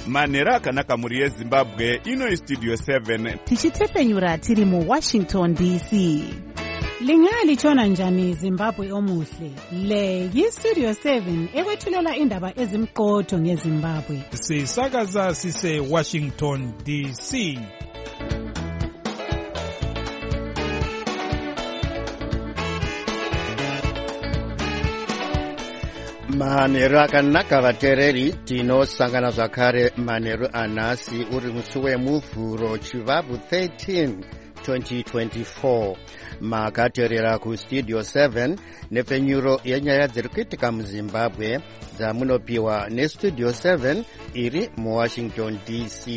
manhero akanaka mhuri yezimbabwe. Ino istudio 7 tichitepenyura tiri muWashington DC. Lingalitshona njani Zimbabwe omuhle? Le yistudio 7 ekwethulela indaba ezimqotho ngeZimbabwe. Sisakaza sise Washington DC. Manhero akanaka vateereri, tinosangana zvakare manhero anhasi uri musi wemuvhuro chivabvu 13 2024. Makateerera kustudio 7 nepfenyuro yenyaya dziri kuitika muZimbabwe dzamunopiwa nestudio 7 iri muWashington DC.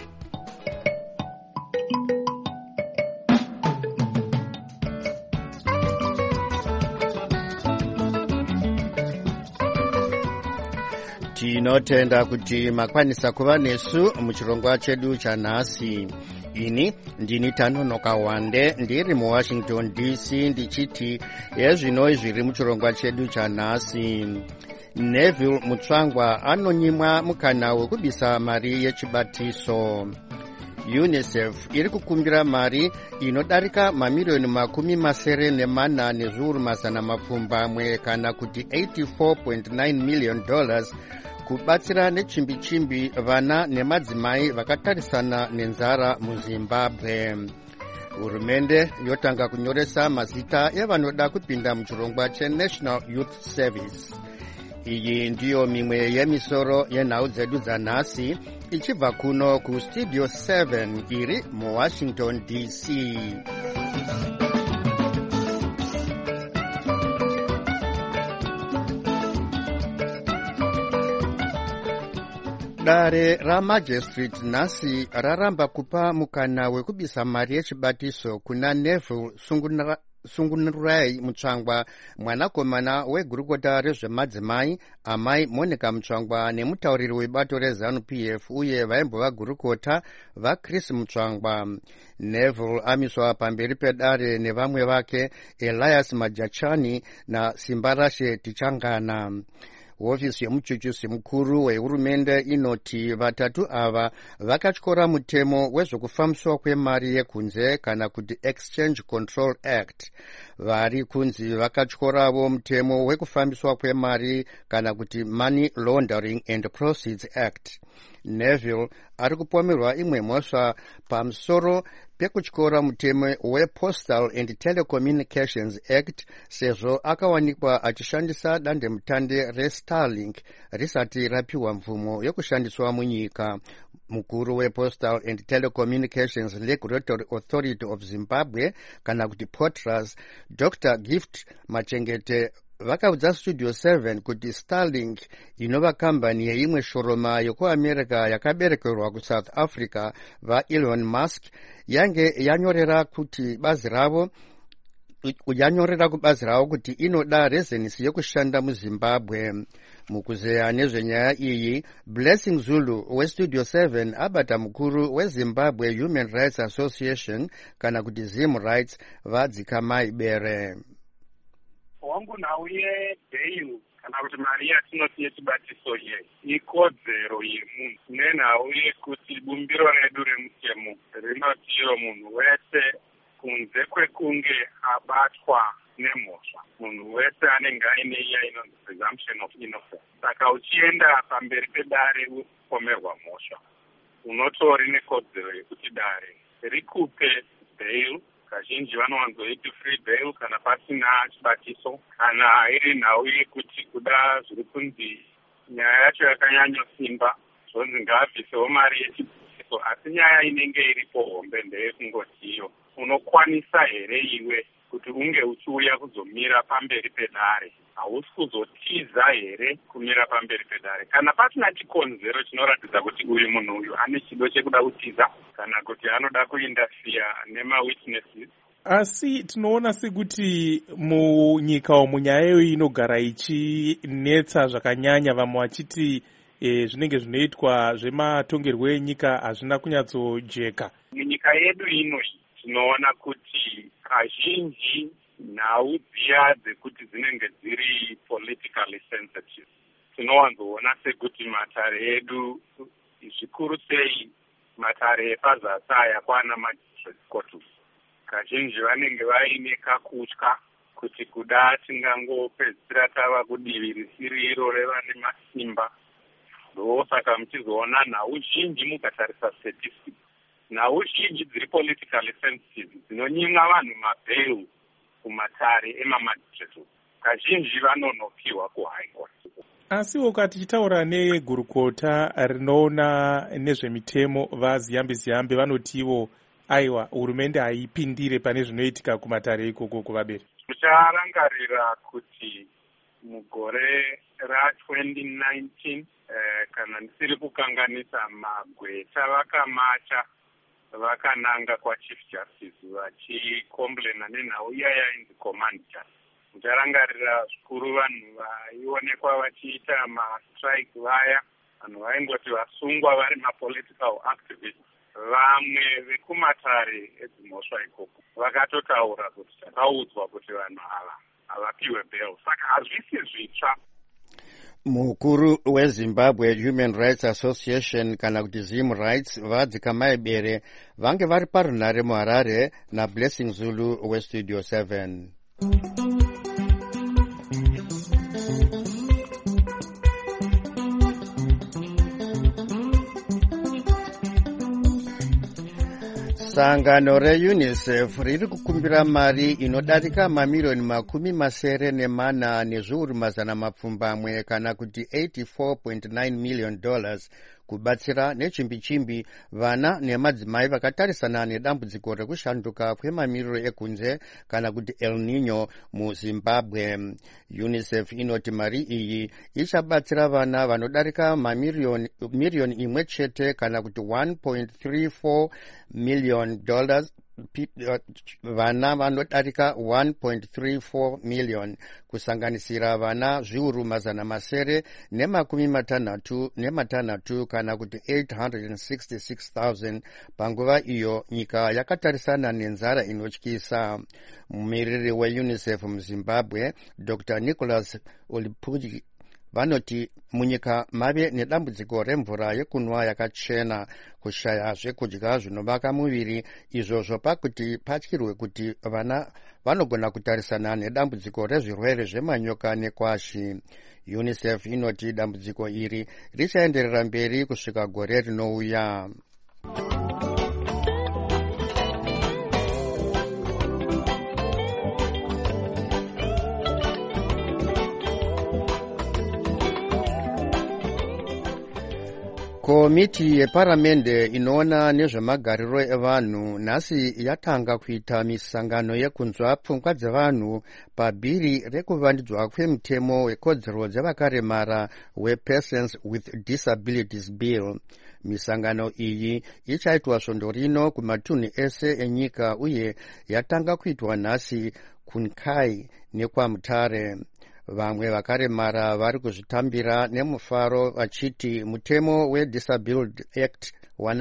Tinotenda kuti makwanisa kuva nesu muchirongwa chedu chanhasi. Ini ndini Tanonoka Wande ndiri muWashington DC ndichiti ezvino zviri muchirongwa chedu chanhasi. Neville Mutsvangwa anonyimwa mukana wekubisa mari yechibatiso. UNICEF iri kukumbira mari inodarika mamiliyoni 74 nezviuru mazana mapfumbamwe kana kuti $84.9 million kubatsira nechimbi-chimbi vana nemadzimai vakatarisana nenzara muZimbabwe. Hurumende yotanga kunyoresa mazita evanoda kupinda muchirongwa cheNational Youth Service. Iyi ndiyo mimwe yemisoro yenhau dzedu dzanhasi ichibva kuno kustudio 7 iri muWashington DC. Dare ramajistrate nhasi raramba kupa mukana wekubisa mari yechibatiso kuna Neville Sungunurai Mutsvangwa, mwanakomana wegurukota rezvemadzimai amai Monica Mutsvangwa nemutauriri webato reZANU-PF uye vaimbova gurukota vaChris Mutsvangwa. Neville amiswa pamberi pedare nevamwe vake Elias Majachani naSimbarashe Tichangana. Hofisi yemuchuchusi mukuru wehurumende inoti vatatu ava vakatyora mutemo wezvokufambiswa kwemari yekunze kana kuti Exchange Control Act. Vari kunzi vakatyoravo mutemo wekufambiswa kwemari kana kuti Money Laundering and Proceeds Act. Neville ari kupomerwa imwe mhosva pamusoro pekutyora mutemo wePostal and Telecommunications Act sezvo akawanikwa achishandisa dandemutande reStarlink risati rapiwa mvumo yokushandiswa munyika. Mukuru wePostal and Telecommunications Regulatory Authority of Zimbabwe kana kuti POTRAZ, Dr. Gift Machengete vakaudza studio 7 kuti Starlink inova kambani yeimwe shoroma yekuAmerica yakaberekerwa kuSouth Africa vaElon Musk yange yanyorera kubazi ravo kuti inoda rezenisi yekushanda muZimbabwe. Mukuzeya nezvenyaya iyi, Blessing Zulu westudio 7 abata mukuru weZimbabwe Human Rights Association kana kuti Zim Rights vadzikamai bere. Wangu nhau yebail kana kuti mari yatinoti yechibatiso ye ikodzero yemunhu nenhau yekuti bumbiro redu remutemo rinoti iro munhu wese kunze kwekunge abatwa nemhosva, munhu wese anenge aine iya inonzi presumption of innocence. Saka uchienda pamberi pedare upomerwa mhosva, unotori nekodzero yekuti dare rikupe bail. Kazhinji vanowanzoiti free bail kana pasina chibatiso, kana iri nhau yekuti kuda zviri kunzi nyaya yacho yakanyanya simba zvonzi ngaabvisewo mari yechibatiso, asi nyaya inenge iripo hombe ndeyekungoti unokwanisa here iwe kuti unge uchiuya kuzomira pamberi pedare? Hausi kuzotiza here kumira pamberi pedare kana pasina chikonzero chinoratidza kuti uyu munhu uyu ane chido chekuda kutiza kana kuti anoda kuinterfere nemawitnesses? Asi tinoona sekuti munyika umu nyaya iyo inogara ichinetsa zvakanyanya, vamwe vachiti zvinenge zvinoitwa zvematongerwo enyika hazvina kunyatsojeka. Munyika yedu ino tinoona kuti kazhinji nhau dziya dzekuti dzinenge dziri politically sensitive tinowanzoona sekuti matare edu zvikuru sei matare epazasi aya kwana magistrate court. Kazhinji vanenge vaine kakutya kuti kuda tingangopedzisira tava kudivi risiri iro revane masimba. Ndosaka muchizoona nhau zhinji mukatarisa statistics, nhau zhinji dziri politically sensitive dzinonyima vanhu mabhail kumatare emamagistrate. Kazhinji vanonopiwa kuhigh court. Asiwo tichitaura negurukota rinoona nezvemitemo vaZiyambe vanotiwo aiwa hurumende haipindire pane zvinoitika kumatare ikoko kuvaberi. Ticharangarira kuti mugore ra2019 kana ndisiri kukanganisa magweta vakamacha vakananga kwachief justice vachikomblena nenhau iyaya inzi command justice. Ticharangarira zvikuru vanhu vaionekwa vachiita mastrike vaya, vanhu vaingoti vasungwa vari mapolitical activists. Vamwe vekumatare edzimhosva ikoko vakatotaura kuti takaudzwa kuti vanhu ava havapiwe bail, saka hazvisi zvitsva. Mukuru weZimbabwe Human Rights Association kana kuti Zim Rights vadzikamai bere vange vari parunhare muHarare naBlessing Zulu weStudio 7. Sangano reUNICEF riri kukumbira mari inodarika mamirioni 74 nezviuru mazana mapfumbamwe kana kuti $84.9 million kubatsira nechimbi-chimbi vana nemadzimai vakatarisana nedambudziko rekushanduka kwemamiriro ekunze kana kuti El Nino muZimbabwe. UNICEF inoti mari iyi ichabatsira vana vanodarika miriyoni imwe chete kana kuti $1.34 million, vana vanodarika 1.34 million kusanganisira vana zviuru mazana masere nemakumi kana kuti 866,000 panguva iyo nyika yakatarisana nenzara inotyisa. Mumiriri weUNICEF muZimbabwe Dr. Nicholas Olipuji vanoti munyika mave nedambudziko remvura yekunwa yakachena, kushaya zvekudya zvinovaka muviri, izvozvo pakuti patyirwe kuti vana vanogona kutarisana nedambudziko rezvirwere zvemanyoka nekwashi. UNICEF inoti dambudziko iri richaenderera mberi kusvika gore rinouya. Komiti yeparamende inoona nezvemagariro evanhu nhasi yatanga kuita misangano yekunzwa pfungwa dzevanhu pabhiri rekuvandudzwa kwemutemo wekodzero dzevakaremara wePersons with Disabilities Bill. Misangano iyi ichaitwa svondo rino kumatunhu ese enyika uye yatanga kuitwa nhasi kuNkai nekwaMutare. Vamwe vakaremara vari kuzvitambira nemufaro vachiti mutemo weDisability Act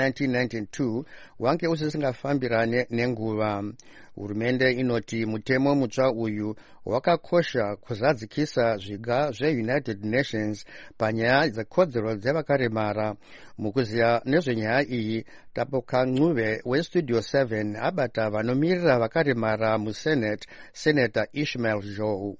wa1992 wange usisingafambirane nenguva. Hurumende inoti mutemo mutsva uyu wakakosha kuzadzikisa zviga zveUnited Nations panyaya dzekodzero dzevakaremara. Mukuziya nezvenyaya iyi, Tapoka Ncube weStudio 7 abata vanomirira vakaremara muSenate, Senator Ishmael Joe.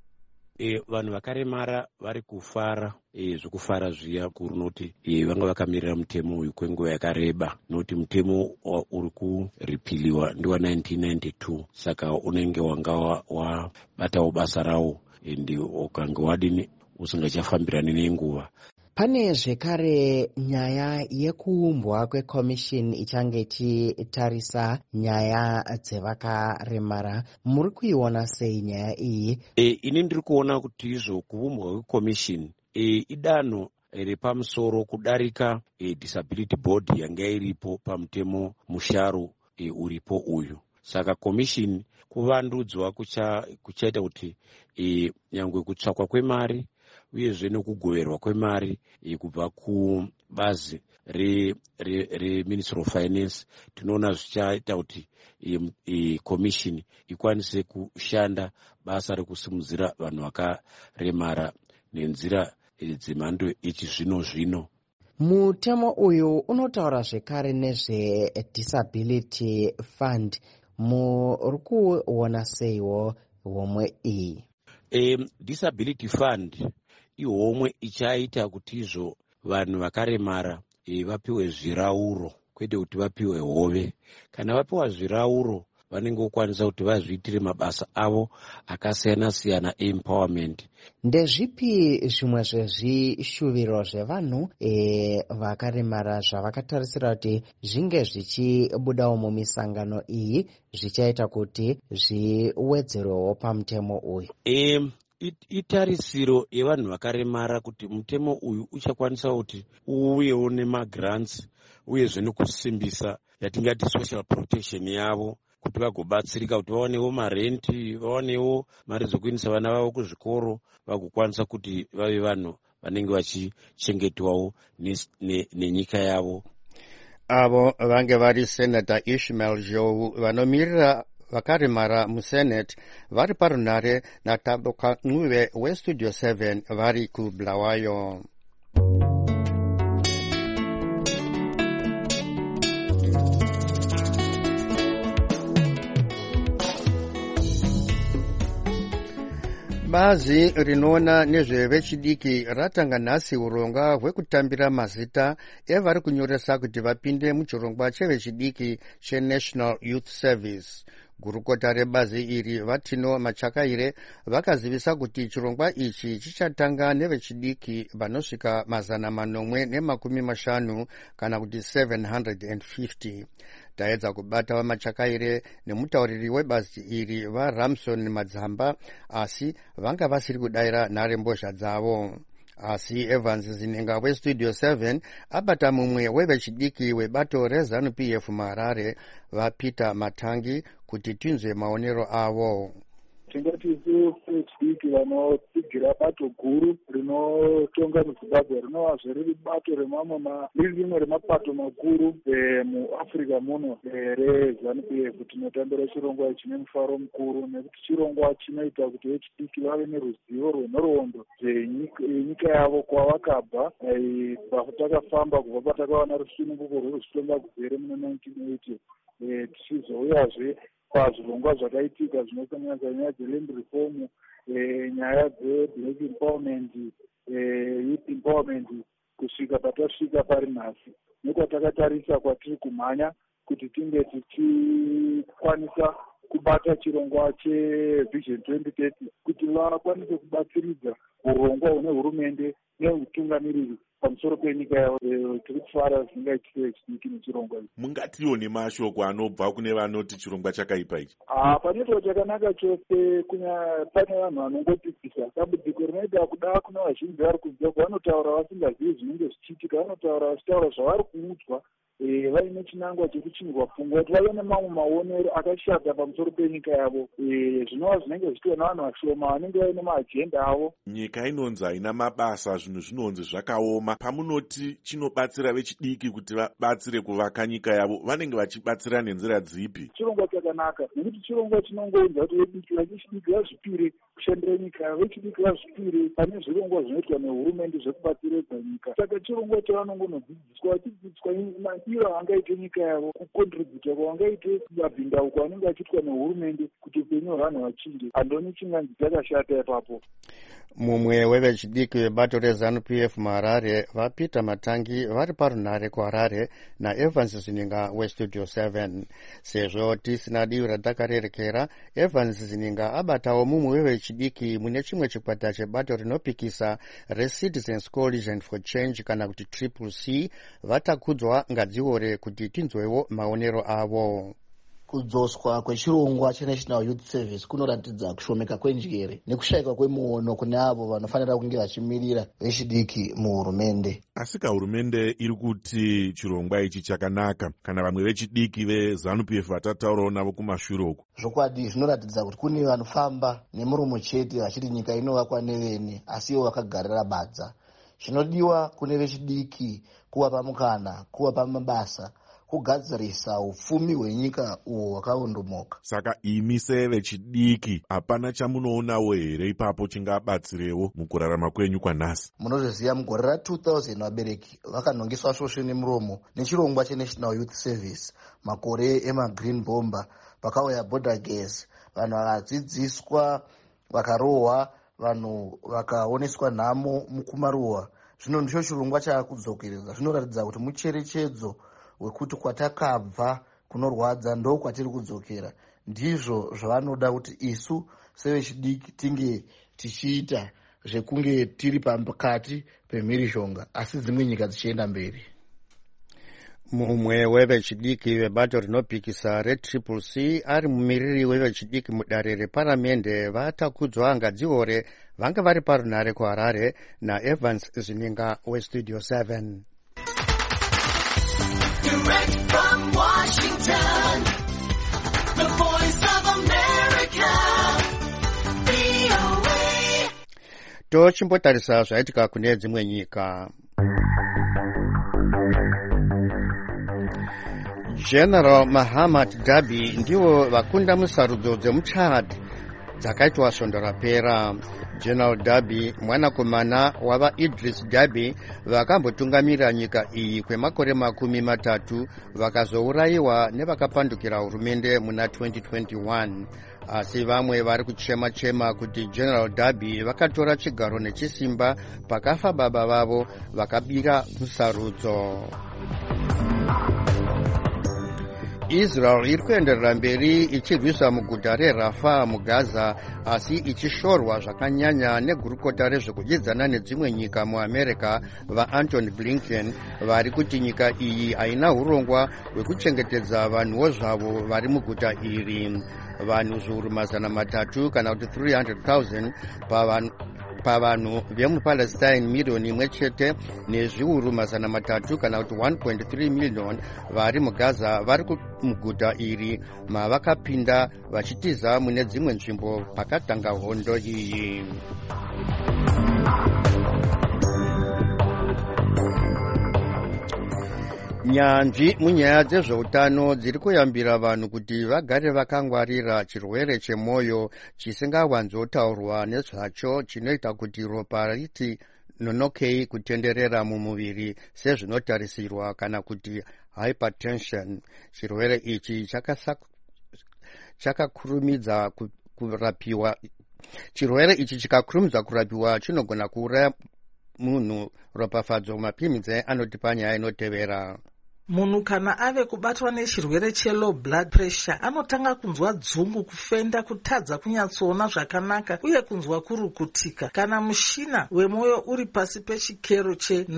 Vanhu vakaremara vari kufara zvokufara zviya kuru noti vanga vakamirira mutemo uyu kwenguva yakareba, noti mutemo uri kuripiliwa ndiwa 1992, saka unenge wanga wabatawo basa rawo ende ukange wadini usingachafambirani nenguva. Pane zvekare nyaya yekuumbwa kwekomishini ichange ichitarisa nyaya dzevakaremara. Muri kuiona sei nyaya iyi? Ini ndiri kuona kuti izvo kuumbwa kwekomishini idanho repamusoro kudarika disability board yanga iripo pamutemo musharu uripo uyu. Saka komishini kuvandudzwa kuchaita kuti nyangwe kutsvakwa kwemari uyezve nekugoverwa kwemari kubva kubazi reMinistry of Finance, tinoona zvichaita kuti komishini ikwanise kushanda basa rekusimudzira vanhu vakaremara nenzira dzemhando yechizvino-zvino. Mutemo uyu unotaura zvekare nezvedisability fund. Muri kuona seiwo homwe iyi? Disability fund ihomwe ichaita kuti izvo vanhu vakaremara vapiwe zvirauro kwete kuti vapiwe hove. Kana vapiwa zvirauro vanenge vokwanisa kuti vazviitire mabasa avo akasiyana-siyana empowerment. Ndezvipi zvimwe zvezvishuviro zvevanhu vakaremara zvavakatarisira kuti zvinge zvichibudawo mumisangano iyi zvichaita kuti zviwedzerwewo pamutemo uyu? Itarisiro yevanhu vakaremara kuti mutemo uyu uchakwanisa kuti uyewo nemagrants uyezve nekusimbisa yatingati social protection yavo, kuti vagobatsirika kuti vawanewo marenti, vawanewo mari dzokuendesa vana vavo kuzvikoro, vagokwanisa kuti vave vanhu vanenge vachichengetwawo nenyika yavo. Avo vange vari Senator Ishmael Joe vanomirira vakaremara musenate vari parunare naTaboka Ncube weStudio 7 vari kuBulawayo. Bazi rinoona nezvevechidiki ratanga nhasi urongwa hwekutambira mazita evari kunyoresa kuti vapinde muchirongwa chevechidiki cheNational Youth Service. Gurukota rebazi iri Vatino Machakaire vakazivisa kuti chirongwa ichi chichatanga nevechidiki vanosvika 450 kana kuti 750. Taedza kubata vaMachakaire nemutauriri webazi iri vaRamson Madzamba, asi vanga vasiri kudayira nharembozha dzavo. Asi Evans Zininga weStudio 7 abata mumwe wevechidiki webato reZANU-PF muHarare vaPeter Matangi kuti tinzwe maonero avo. Tingati vechidiki vanotsigira bato guru rinotonga muZimbabwe rinovazve riri bato riri rimwe remapato makuru muAfrica muno reZANU-PF. Tinotambira chirongwa chine mufaro mukuru nekuti chirongwa chinoita kuti vechidiki vave neruzivo rwenhoroondo zvenyika yavo kwavakabva, patakafamba kubva patakawana rusununguko rweruzvitongaguzere muna 1980 tichizouyazve pazvirongwa zvakaitika zvinosanganisa nyaya dzeland reform, nyaya dzeblack empowerment, youth empowerment, kusvika patasvika pari nhasi. Nekwatakatarisa kwatiri kumhanya kuti tinge tichikwanisa kubata chirongwa chevision 2030 kuti vakwanise kubatsiridza urongwa hune hurumende neutungamiriri pamusoro penyika yavo. Tiri kufara zvingaitika vechidiki nechirongwa ichi. Mungatiwo nemashoko anobva kune vanoti chirongwa chakaipa ichi? Panoitwa chakanaka chose. Pane vanhu vanongotipisa dambudziko rinoita kuda kuna vazhinji vari kunze vanotaura vasingazivi zvinenge zvichiitika, vanotaura vachitaura zvavari kuudzwa vaine chinangwa chekuchinjwa pfungwa kuti vave nemamwe maonero akashata pamusoro penyika yavo, zvinova zvinenge zvichiitwa navanhu vashoma vanenge vaine maajenda avo. Nyika inonzi haina mabasa, zvinhu zvinonzi zvakaoma. Pamunoti chinobatsira vechidiki kuti vabatsire kuvaka nyika yavo, vanenge vachibatsira nenzira dzipi? Chirongwa chakanaka nekuti chirongwa chinongoudza kuti vechidiki vazvipire kushandira nyika yavo, vechidiki vazvipire pane zvirongwa zvinoitwa nehurumende zvekubatsiridza nyika. Saka chirongwa chavanongonodzidziswa vachidzidziswa maitiro angaite nyika yavo, kukontributa kwavangaite mabhindauko anenge achiitwa nehurumende kuti upenyu hwevanhu vachinje. Handoni chinganzi dzakashata ipapo. Mumwe wevechidiki webato reZANU-PF muHarare vaPeter Matangi vari parunare kuHarare naEvans Zininga weStudio 7. Sezvo tisina divi ratakarerekera, Evans Zininga abatawo mumwe wevechidiki mune chimwe chikwata chebato rinopikisa reCitizens Coalition for Change kana kuti CCC. Vatakudzwa ngadziore kuti tinzwewo maonero avo. Kudzoswa kwechirongwa cheNational Youth Service kunoratidza kushomeka kwenjere nekushayikwa kwemuono kune avo vanofanira kunge vachimirira vechidiki muhurumende. Asika hurumende iri kuti chirongwa ichi chakanaka, kana vamwe vechidiki veZANU-PF vatataurawo navo kumashure uku? Zvokwadi zvinoratidza kuti kune vanofamba nemuromo chete vachiti nyika inovakwa nevene, asi ivo vakagarira badza. Zvinodiwa kune vechidiki kuvapa mukana, kuvapa mabasa, kugadzirisa upfumi hwenyika uhwo hwakaondomoka. Saka imi sevechidiki hapana chamunoonawo here ipapo chingabatsirewo mukurarama kwenyu kwanhasi? Munozviziva mugore ra2000 vabereki vakanongeswa svosve nemuromo nechirongwa cheNational Youth Service makore emagreen bomber. Pakauya border gas, vanhu vakadzidziswa, vakarohwa, vanhu vakaoneswa nhamo mukumarohwa. Zvino ndicho chirongwa chaakudzokereza. Zvinoratidza kuti mucherechedzo wekuti kwatakabva kunorwadza ndo kwatiri kudzokera. Ndizvo zvavanoda kuti isu sevechidiki tinge tichiita, zvekunge tiri pakati pemhirizhonga asi dzimwe nyika dzichienda mberi. Mumwe wevechidiki vebato rinopikisa reCCC ari mumiriri wevechidiki mudare reparamende vatakudzwa ngadziore vanga vari parunhare kuHarare naEvans Zininga weStudio 7. Direct from Washington, the voice of America, VOA. Tochimbotarisa zvaitika kune dzimwe nyika. General Mahamat Dabi ndiwo vakunda musarudzo dzemuChad dzakaitwa svondo rapera. General Dabi mwanakomana wava Idris Dabi vakambotungamira nyika iyi kwemakore 30 vakazourayiwa nevakapandukira hurumende muna 2021. Asi vamwe vari kuchema kuti General Dabi vakatora chigaro nechisimba pakafa baba vavo vakabira musarudzo. Israel iri kuenderera mberi ichirwisa muguta reRafah muGaza asi ichishorwa zvakanyanya negurukota rezvekudyedzana nedzimwe nyika muAmerica vaAntony Blinken vari kuti nyika iyi haina urongwa hwekuchengetedza vanhuwo zvavo vari muguta iri. Vanhu zviuru 300 kana kuti 300,000 pavanhu vemupalestine miriyoni imwe chete nezviuru 300 kana kuti 1.3 million vari muGaza vari muguta iri mavakapinda vachitiza mune dzimwe nzvimbo pakatanga hondo iyi. Nyanzvi munyaya dzezveutano dziri kuyambira vanhu kuti vagare vakangwarira chirwere chemwoyo chisingawanzotaurwa nezvacho chinoita kuti ropa riti nonokei kutenderera mumuviri sezvinotarisirwa kana kuti hypertension. Chirwere ichi chakakurumidza kurapiwa. Chirwere ichi chikakurumidza kurapiwa chinogona kuuraya munhu. Ropafadzo Mapimidze anoti panyaya inotevera. Munhu kana ave kubatwa nechirwere chelow blood pressure anotanga kunzwa dzungu, kufenda, kutadza kunyatsoona zvakanaka uye kunzwa kurukutika. Kana mushina wemwoyo uri pasi pechikero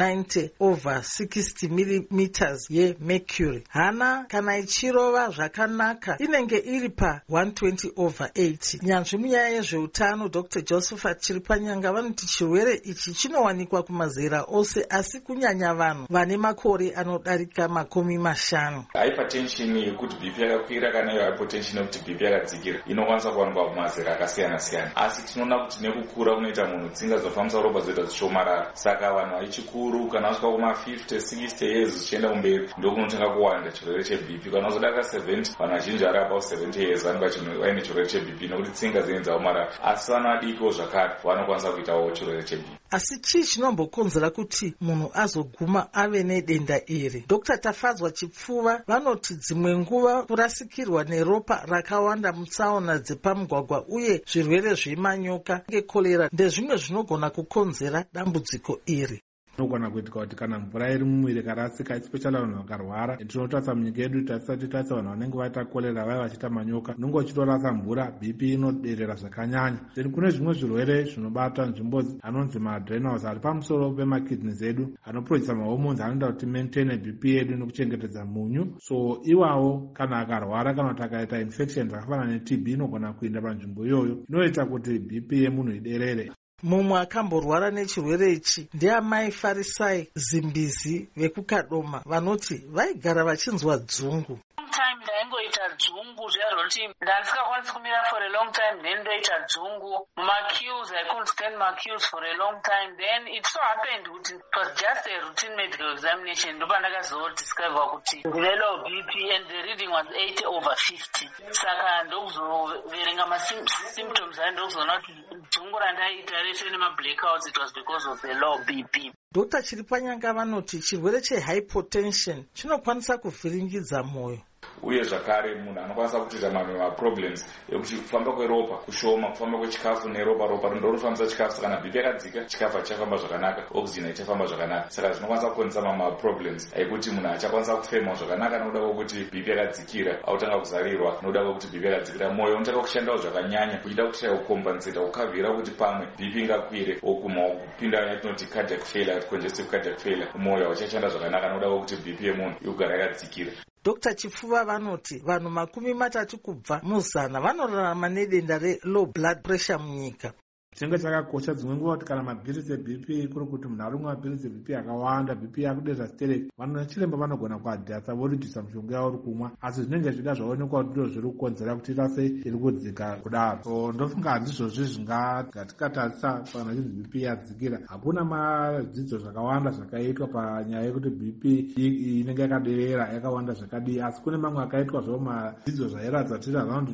che90/60 mm yemercury, hana kana ichirova zvakanaka inenge iri pa120/80. Nyanzvi munyaya yezveutano Dr. Josephat Chiripanyanga vanoti chirwere ichi chinowanikwa kumazera ose asi kunyanya vanhu vane makore anodarika 50. Hypertension yekuti BP yakakwira kana iyo hypotension yekuti BP yakadzikira inokwanisa kuwanikwa kumazera akasiyana siyana, asi tinoona kuti nekukura kunoita munhu tsinga dzofambisa ropa dzoita dzishomarara. Saka vanhu vachikuru kana vasvika kuma50-60 years zvichienda kumberi ndokunotanga kuwanda chirwere cheBP. Kana uzodaka 70 vanhu vazhinji vari apa 70 years vanenge vaine chirwere cheBP nekuti tsinga dzinenge dzaomarara, asi vana vadikiwo zvakare vanokwanisa kuitawo chirwere cheBP. Asi chii chinombokonzera kuti munhu azoguma ave nedenda iri? Dr. Tafadzwa Chipfuva vanoti dzimwe nguva kurasikirwa neropa rakawanda mutsaona dzepamugwagwa uye zvirwere zvemanyoka ngekorera ndezvimwe zvinogona kukonzera dambudziko iri. Inogona kuitika kuti kana mvura iri mumwiri ikarasika, especially vanhu vakarwara, tinotarisa munyika yedu tasati tarisa vanhu vanenge vaita korera vaya vachiita manyoka, unenge uchitorasa mvura BP inoderera zvakanyanya. Then kune zvimwe zvirwere zvinobata nzvimbo anonzi maadrenals ari pamusoro pemakidneys edu anoproduce mahormones anoita kuti maintain BP yedu nekuchengetedza munyu. So iwawo kana akarwara kana kuti akaita infection zvakafanana neTB inogona kuinda panzvimbo iyoyo inoita kuti BP yemunhu iderere. Mumwe akamborwara nechirwere ichi ndiamai Farisai Zimbizi vekukadoma vanoti vaigara vachinzwa dzungu. Sometimes ndaingoita dzungu zviya roti ndandisingakwanisi kumira for a long time, then ndoita dzungu mumaqueues. I couldn't stand maqueues for a long time. Then it so happened kuti it was just a routine medical examination. Ndopandakazodiscover kuti ndine low BP and the reading was 80/50. Saka ndokuzoverenga symptoms ndokuzoona kuti dzungu randaita rese nema-blackouts, it was because of the low BP. Dr. Chiripanyanga vanoti chirwere chehypotension chinokwanisa kuvhiringidza mwoyo. Uye zvakare munhu anokwanisa kutoita mamwe maproblems ekuti kufamba kweropa kushoma, kufamba kwechikafu neropa, ropa ndorofambisa chikafu. Saka kana BP yakadzika, chikafu hachifamba zvakanaka, oxygen haichafamba zvakanaka. Saka zvinokwanisa kukonzera maproblems ekuti munhu achakwanisa kufema zvakanaka nokuda kwokuti BP yakadzikira, autanga kuzarirwa nokuda kwokuti BP yakadzikira. Mwoyo unotanga kushandawo zvakanyanya uchida kushaya kukombenseta, kukavhira kuti pamwe BP ingakwire okuma kupinda yatinoti cardiac failure, congestive cardiac failure. Mwoyo hauchashanda zvakanaka nokuda kwokuti BP yemunhu yogara yakadzikira. Dr. Chifuva vanoti vanhu 30 kubva muzana vanorarama nedenda re-low blood pressure munyika. chinenge chakakosha dzimwe nguva kuti kana mapirisi ebp kuri kuti munhu arumwa mapirisi ebp akawanda, bp yakudedza stereki, vanachiremba vanogona kuadhasa voridhisa mishonga yauri kumwa, asi zvinenge zvida zvaonekwa kuti ndo zviri kukonzera kuti rase iri kudzika kudaro. So ndofunga handizvozvi zvingatikatarisa kana chinzi bp yadzikira. Hakuna madzidzo zvakawanda zvakaitwa panyaya yekuti bp inenge yakaderera yakawanda zvakadii, asi kune mamwe akaitwa zvavo madzidzo zvairatidza kuti around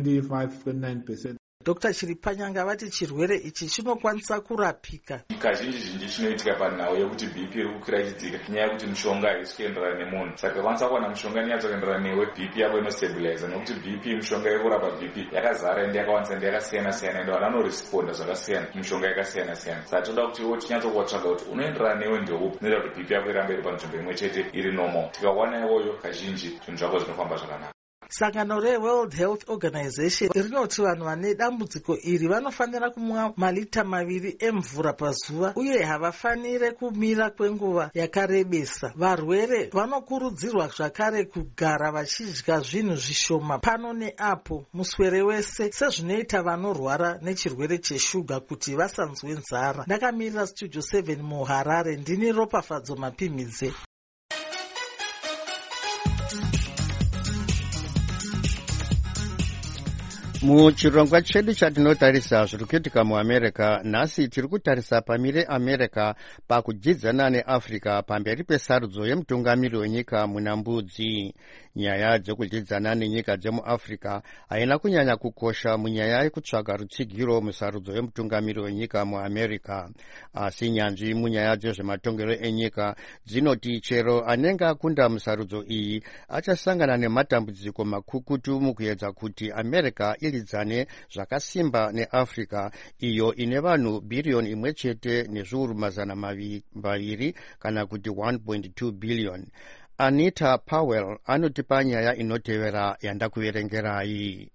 25-29%. Dr. Chiripanyanga vati chirwere ichi chinokwanisa kurapika. Kazhinji chinoitika panhau yekuti BP iri kukwira ichidzika nyaya yekuti mishonga haisi kuenderana nemunhu. Saka kwanisa kuwana mishonga inyatskuenderana newe, BP yako inostabilize. Nokuti BP mishonga yekurapa BP yakazara ende yakawandisa ende yakasiyana-siyana ende vanhu vanoresponda zvakasiyana mishonga yakasiyana-siyana. Saka toda kuti iwo tinyatsokuvatsvaga kuti unoenderana newe ndeupi unoita kuti BP yako irambe iri panzvimbo imwe chete iri normal. Tikawana iwoyo kazhinji zvinhu zvako zvinofamba zvakanaka. Sangano reWorld Health Organization rinoti vanhu vane dambudziko iri vanofanira kumwa malita 2 emvura pazuva uye havafanire kumira kwenguva yakarebesa. Varwere vanokurudzirwa zvakare kugara vachidya zvinhu zvishoma pano neapo muswere wese sezvinoita vanorwara nechirwere cheshuga kuti vasanzwe nzara. Ndakamirira Studio 7 muHarare, ndini Ropafadzo Mapimidze. muchirongwa chedu chatinotarisa zviri kuitika muamerica nhasi tiri kutarisa pamire america pakudzidzana neafrica pamberi pesarudzo yemutungamiri wenyika muna mbudzi. nyaya dzekudzidzana nenyika dzemuafrica haina kunyanya kukosha munyaya yekutsvaga rutsigiro musarudzo yemutungamiri wenyika muamerica, asi nyanzvi munyaya dzezvematongero enyika dzinoti chero anenge akunda musarudzo iyi achasangana nematambudziko makukutu mukuedza kuti america ilidzane zvakasimba neafrica iyo ine vanhu bhiriyoni 1 nezviuru mazana 2 kana kuti 1.2 billion. Anita Powell anotipa nyaya inotevera yandakuverengerai.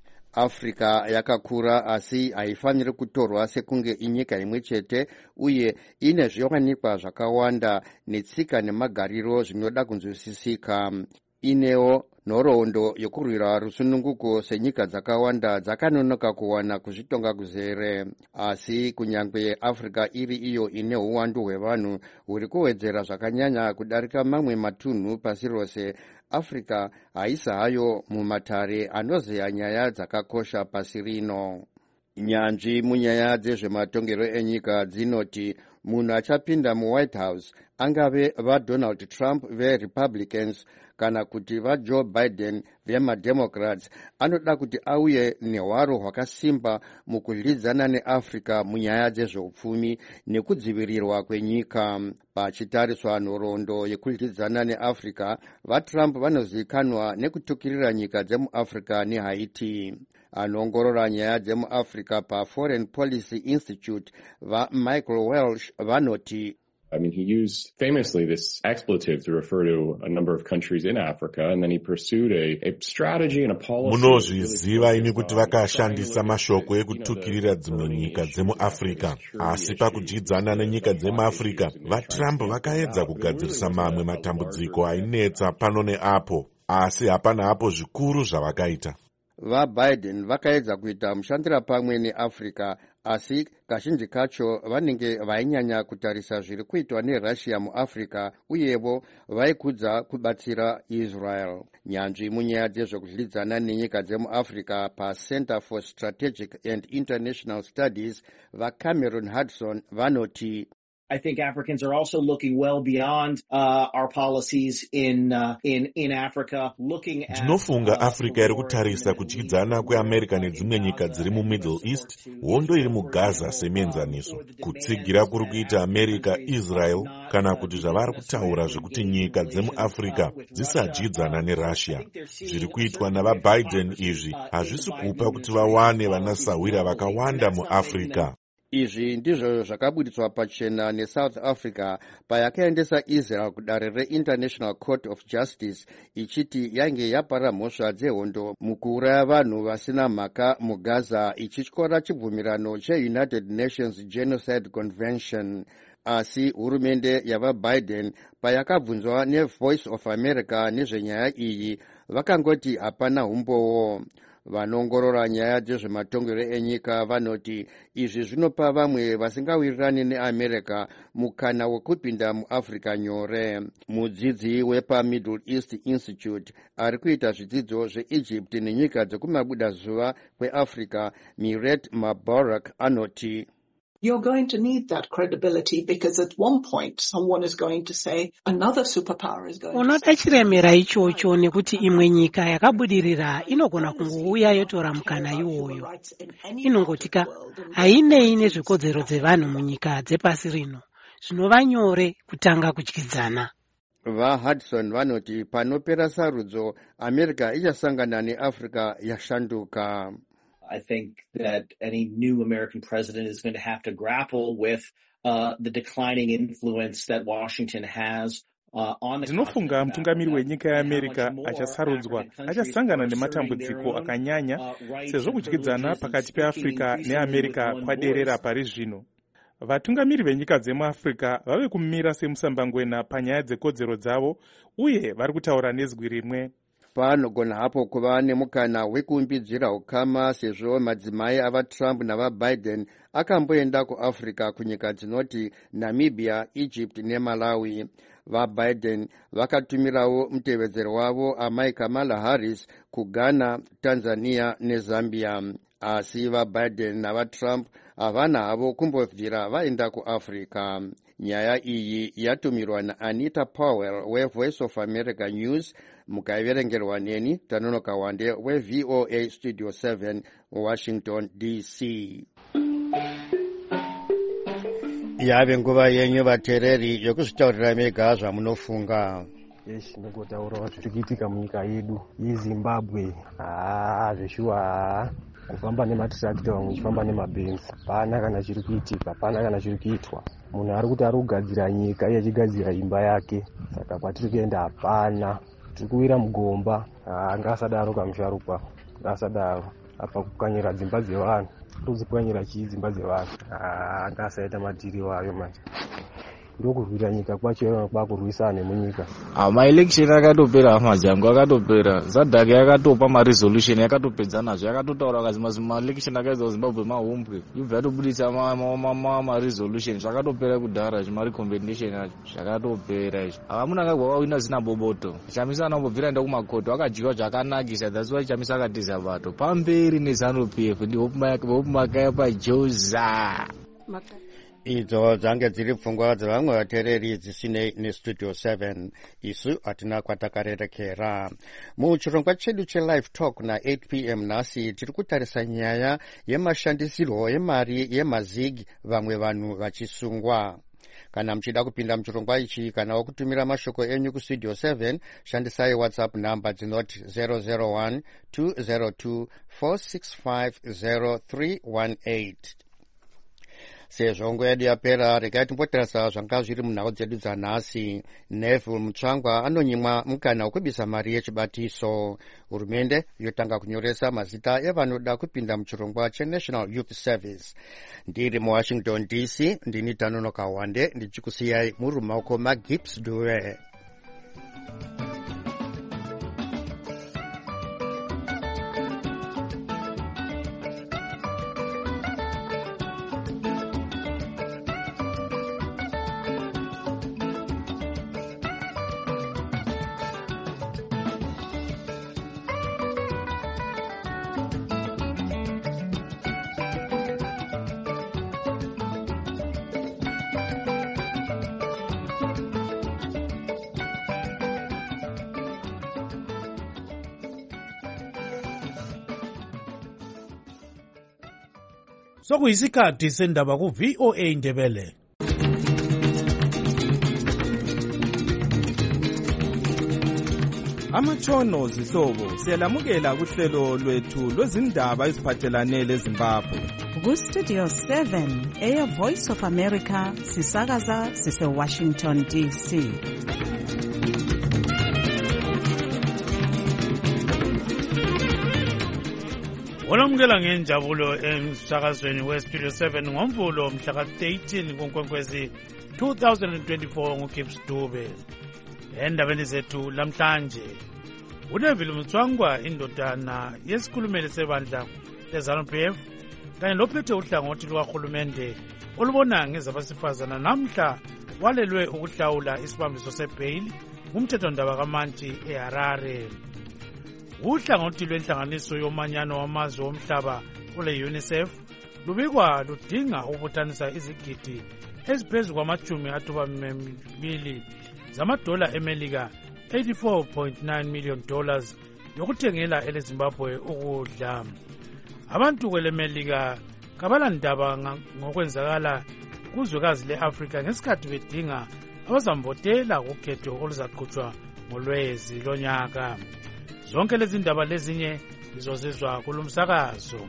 Africa yakakura asi haifaniri kutorwa sekunge inyika imwe chete uye ine zviwanikwa zvakawanda netsika nemagariro zvinoda kunzwisisika. Inewo nhoroondo yokurwira rusununguko senyika dzakawanda dzakanonoka kuwana kuzvitonga kuzere, asi kunyange Africa iri iyo ine uwandu hwevanhu huri kuwedzera zvakanyanya kudarika mamwe matunhu pasi rose, Africa haisa hayo mumatare anozeya nyaya dzakakosha pasi rino. Nyanzvi munyaya dzezvematongero enyika dzinoti munhu achapinda muWhite House angave vaDonald Trump veRepublicans kana kuti vaJoe Biden vemademocrats anoda kuti auye nehwaro hwakasimba mukulidzana neAfrica munyaya dzezveupfumi nekudzivirirwa kwenyika. Pachitariswa nhoroondo yekulidzana neAfrica, vaTrump vanozivikanwa nekutukirira nyika dzemuAfrica neHaiti. Anoongorora nyaya dzemuAfrica paForeign Policy Institute vaMichael Welsh vanoti I mean, he used famously this expletive to refer to a number of countries in Africa, and then he pursued a strategy and a policy. Munozviziva ini kuti vakashandisa mashoko ekutukirira dzimwe nyika dzemuAfrica, asi pakudzidzana nenyika dzemuAfrica, vaTrump vakaedza kugadzirisa mamwe matambudziko ainetsa pano neapo, asi hapana apo zvikuru zvavakaita. vaBiden vakaedza kuita mushandira pamwe neafrica, asi kazhinji kacho vanenge vainyanya kutarisa zviri kuitwa nerussia muafrica uyevo vaikudza kubatsira israel. Nyanzvi munyaya dzezvekudyidzana nenyika dzemuafrica paCenter for Strategic and International Studies vaCameron Hudson vanoti, I think Africans are also looking well beyond our policies in Africa, looking at ndinofunga Africa iri kutarisa kudyidzana kweAmerica nedzimwe nyika dziri muMiddle East, hondo iri muGaza semienzaniso. Kutsigira kuri kuita America Israel, kana kuti zvavari kutaura zvekuti nyika dzemuAfrica dzisadyidzana neRussia. Zviri kuitwa navaBiden izvi hazvisi kupa kuti vawane vanasawira vakawanda muAfrica. Izvi ndizvo zvakabuditswa pachena neSouth Africa payakaendesa Israel kudare reInternational Court of Justice ichiti yange yapara mhosva dzehondo mukuuraya vanhu vasina mhaka muGaza, ichityora chibvumirano cheUnited Nations Genocide Convention. Asi hurumende yavaBiden payakabvunzwa neVoice of America nezvenyaya iyi vakangoti hapana umbowo. Vanongorora nyaya dzezvematongero enyika vanoti izvi zvinopa vamwe vasingawirirani neAmerica mukana wekupinda muAfrica nyore. Mudzidzi wepaMiddle East Institute ari kuita zvidzidzo zveEgypt nenyika dzekumabudazuva kweAfrica, Miret Mabarak anoti, you're going to need that credibility because at one point someone is going to say another superpower is going to unoda chiremera ichocho nekuti imwe nyika yakabudirira inogona kungouya yotora mukana iwoyo. Inongotika hainei nezvikodzero dzevanhu munyika dzepasi rino. Zvinova nyore kutanga kudyidzana. VaHudson vanoti panopera sarudzo America ichasangana neAfrica yashanduka. I think that any new American president is going to have to grapple with the declining influence that Washington has on the ndinofunga mutungamiri wenyika yeAmerica achasarudzwa achasangana nematambudziko akanyanya sezvo kudyidzana pakati peAfrica neAmerica kwaderera pari zvino. Vatungamiri venyika dzemuAfrica vave kumira semusambangwena panyaya dzekodzero dzavo uye vari kutaura nezwi rimwe. Panogona hapo kuva nemukana wekuumbidzira ukama sezvo madzimai avaTrump navaBiden akamboenda kuAfrica kunyika dzinoti Namibia, Egypt neMalawi. VaBiden vakatumirawo mutevedzeri wavo amai Kamala Harris kuGhana, Tanzania neZambia. Asi vaBiden navaTrump havana havo kumbobvira vaenda kuAfrica. Nyaya iyi yatumirwa naAnita Powell weVoice of America News, mukaiverengerwa neni Tanonoka Wande weVOA Studio 7 Washington DC. Yave nguva yenyu vatereri yokuzvitaurira mega zvamunofunga. Ndingotaurawo zviri kuitika munyika yedu yeZimbabwe. Zveshuwa kufamba nematractor vamwe uchifamba nemabenzi hapana kana chiri kuitika, hapana kana chiri kuitwa. Munhu ari kuti ari kugadzira nyika iye achigadzira imba yake, saka kwatiri kuenda hapana. Tiri kuwira mugomba. Ngasadaro kamusharukwa, ngasadaro. Apa kukanyira dzimba dzevanhu, todzipwanyira chii dzimba dzevanhu? Ngasaita madhiri wayo manje. Ndokurwira nyika kwacho kwakurwisana nemunyika. Maelection akatopera majango akatopera. Zadake akatopa maresolution yakatopedza nazvo yakatotaura kazi maelection akaizwa Zimbabwe mahombwe. Ibva yatobudisa maresolution zvakatopera kudhara recommendation acho zvakatopera izvo. Hamuna akagwa wawina zina boboto. Chamisa anambobvira enda kumakoto akadyiwa zvakanakisa, that's why Chamisa akatiza vato. Pamberi neZANU-PF ndi hope makaya paJoza. Idzo dzange dziri pfungwa dzevamwe vatereri dzisine neStudio 7. Isu hatina kwatakarerekera. Muchirongwa chedu cheLive Talk na 8 p.m. nhasi tiri kutarisa nyaya yemashandisirwo emari yemazig vamwe vanhu vachisungwa. Kana mchida kupinda mchirongwa ichi kana wakutumira mashoko enyu kuStudio 7, shandisai WhatsApp number dzinoti 001 202 465 0318. Sezvo nguva yedu yapera, regai timbotarisa zvanga zviri munhau dzedu dzanhasi. Neville Mutsvangwa anonyimwa mukana wekubisa mari yechibatiso. Hurumende yotanga kunyoresa mazita evanoda kupinda muchirongwa cheNational Youth Service. Ndiri muWashington DC, ndini Tanonoka Wande, ndichikusiyai muri mumaoko maGibbs Due. Sokuyisikhathi sendaba ku VOA Indebele. Amatshono zihlobo siyalamukela kuhlelo lwethu lwezindaba eziphathelane leZimbabwe. Ku-Studio 7 Air Voice of America sisakaza sise-Washington DC. Olamukela ngenjabulo emsakazweni we-Studio 7 ngoMvulo mhla ka-13 kuNkwenkwezi 2024 nguGibbs Dube. Endabeni zethu lamhlanje, uNeville Mutswangwa indodana yesikhulumeli sebandla leZANU-PF kanye lophethe uhlangothi lukahulumende olubona ngezabesifazana namhla walelwe ukuhlawula isibambiso sebheyili ngumthethondaba kaManti eHarare. Uhlangothi lwenhlanganiso yomanyano wamazwe omhlaba ole-UNICEF lubikwa ludinga ukubuthanisa izigidi eziphezu kwama-2 zamadola eMelika, $84.9 million yokuthengela eleZimbabwe ukudla. Abantu kweleMelika kabalandaba ngokwenzakala kuzwekazi le-Afrika ngesikhathi bedinga abazamvotela kukhetho oluzaqhutshwa ngoLwezi lonyaka. Zonke lezi ndaba lezinye lizozizwa kulumsakazo.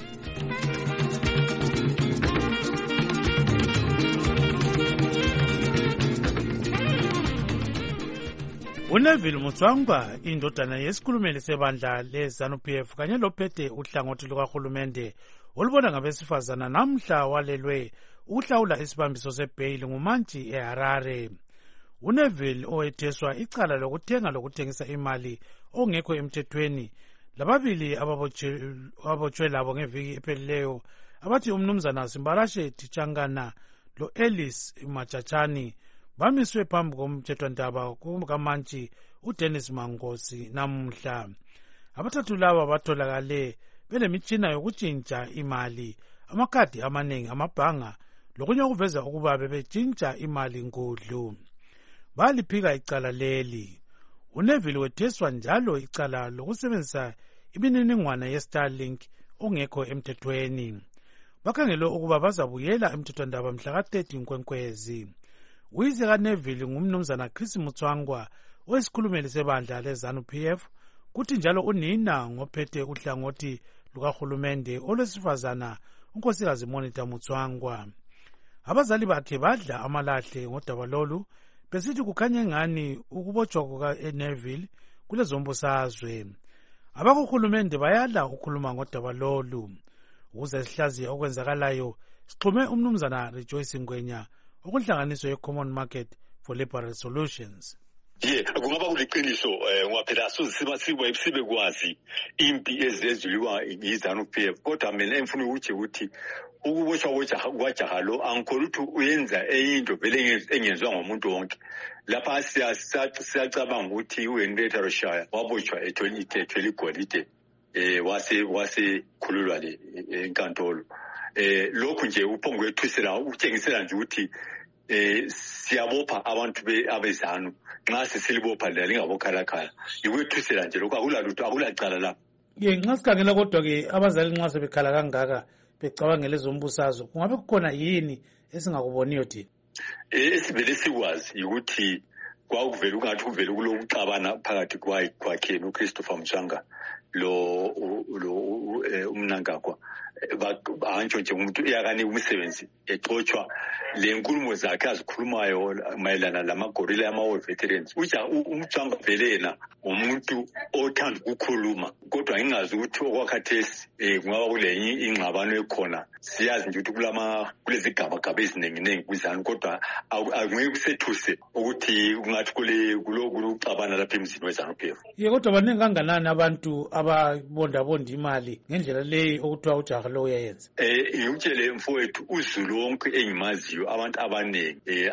uNeville Mutswangwa indodana yesikhulumeli sebandla leZANU-PF kanye lophethe uhlangothi lukahulumende olubona ngabesifazana namhla walelwe ukuhlawula isibambiso sebheyili nguManti eHarare. uNeville owetheswa icala lokuthenga lokuthengisa imali ongekho emthethweni lababili ababotshwe labo ngeviki ephelileyo abathi umnumzana Simbalashe Tichangana lo-Alice Machachani bamiswe phambi komthethwandaba kukaManti uDennis Mangosi namuhla. Abathathu laba batholakale belemitshina yokutshintsha imali, amakhadi amaningi amabhanga lokunye okuveza ukuba bebetshintsha imali nkudlu. Baliphika icala leli. uNeville wetheswa njalo icala lokusebenzisa imininingwana ye-Starlink ongekho emthethweni. Bakhangelwe ukuba bazabuyela emthethwandaba mhla ka-30 Nkwenkwezi. Uyise kaNeville ngumnumzana Chris Mutswangwa owesikhulumeli sebandla leZANU-PF, kuthi njalo unina ngophethe uhlangothi lukahulumende olwesifazana unkosikazi Monita Mutswangwa. Abazali bakhe badla amalahle ngodaba lolu besithi kukhanye ngani ukubotshwa kukaNeville kulezombusazwe. Abakuhulumende bayala ukukhuluma ngodaba lolu. Ukuze sihlaziye okwenzakalayo sixhume umnumzana Rejoice Ngwenya okunhlanganiso ye-Common Market for Liberal Solutions. Kungaba kuliqiniso ngoba phela sibe kwazi impi ezizuliwa yiZANU-PF, kodwa mina engifuna ukuthi ukuboshwa kwajaha lo angikholwa ukuthi uyenza into vele engenzwa ngomuntu wonke. Lapha siyacabanga ukuthi uHenrietta Roshaya waboshwa ethwele igolide wase khululwa le enkantolo. Lokhu nje uphongo wethusela utshengisela nje ukuthi siyabopha abantu abeZANU nxa sisilibopha la lingabokhalakhala ikwethusela nje lokho akulacala lapha. Nxa sikhangela kodwa ke abazali nxa sebekhala kangaka becabangela ezombusazwe kungabe kukhona yini esingakuboniyo thina? Esivele sikwazi ukuthi kwakuvela ungathi kuvele kulokuxabana phakathi kwakhe noChristopher Mtswanga lo umnangagwa bantsho nje umuntu uyakane umsebenzi exotshwa le nkulumo zakhe azikhulumayo mayelana lamagorilla yama-war veterans. Umtswanga vele yena umuntu othanda ukukhuluma, kodwa ngingazi ukuthi okwakhathesi kungaba kulenye ingxabano ekhona. Siyazi nje ukuthi kulezigabagaba eziningi kwizanu, kodwa angeke kusethuse ukuthi kungathi kulokuxabana lapha emzini weZANU-PF. Kodwa baningi kanganani abantu ababondabonda imali ngendlela leyi okuthiwa ujaha lo uyayenza? Ngikutshele mfowethu, uZulu wonke engimaziyo abantu abaningi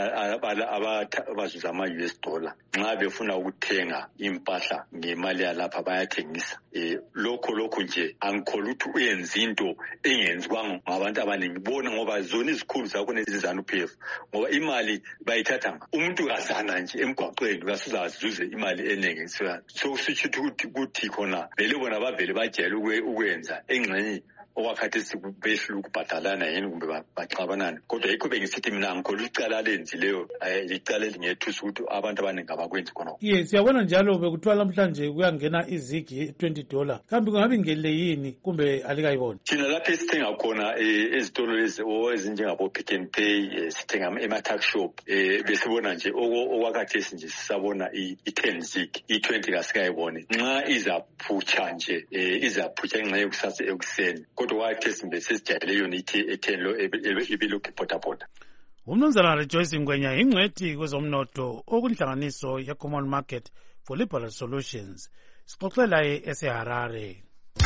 abazuza ama-US dollar nxa befuna ukuthenga impahla ngemali yalapha bayathengisa. Lokho nje angikholwa ukuthi uyenza into engenziwanga ngabantu abaningi. Bona ngoba zona izikhulu zakhona eziZANU-PF, ngoba imali bayithatha umuntu kazana nje emgwaqweni kasuza azuze imali eningi. So kusitsho ukuthi khona vele bona bavele bajayele ukwenza engxenye okwakhathesi behlula ukubhadalana yini kumbe baxabanana. Kodwa yikho bengisithi mina angikholwa icala alenzileyo licala elingethusa ukuthi abantu abaningi abakwenzi khona. Yes, siyabona njalo bekuthiwa namhlanje kuyangena izigi $20. Kambe kungabe ingele yini kumbe alikayibona? Thina lapha esithenga khona ezitolo ezinjengabo Pick n Pay, sithenga ema-tuck shop, besibona nje okwakhathesi nje sisabona i-10 zig, i-20 kasikayibone. Nxa izaphutsha nje, izaphutsha ngenxa yokusasa ekuseni. Kodwa kwakhathesi mbe sesijayele yona i-10 lo ibilokhu ipotapota. Umnumzana Rejoice Ngwenya ingcwethi kwezomnotho okunhlanganiso ye-Common Market for Liberal Solutions. Sixoxela eseHarare.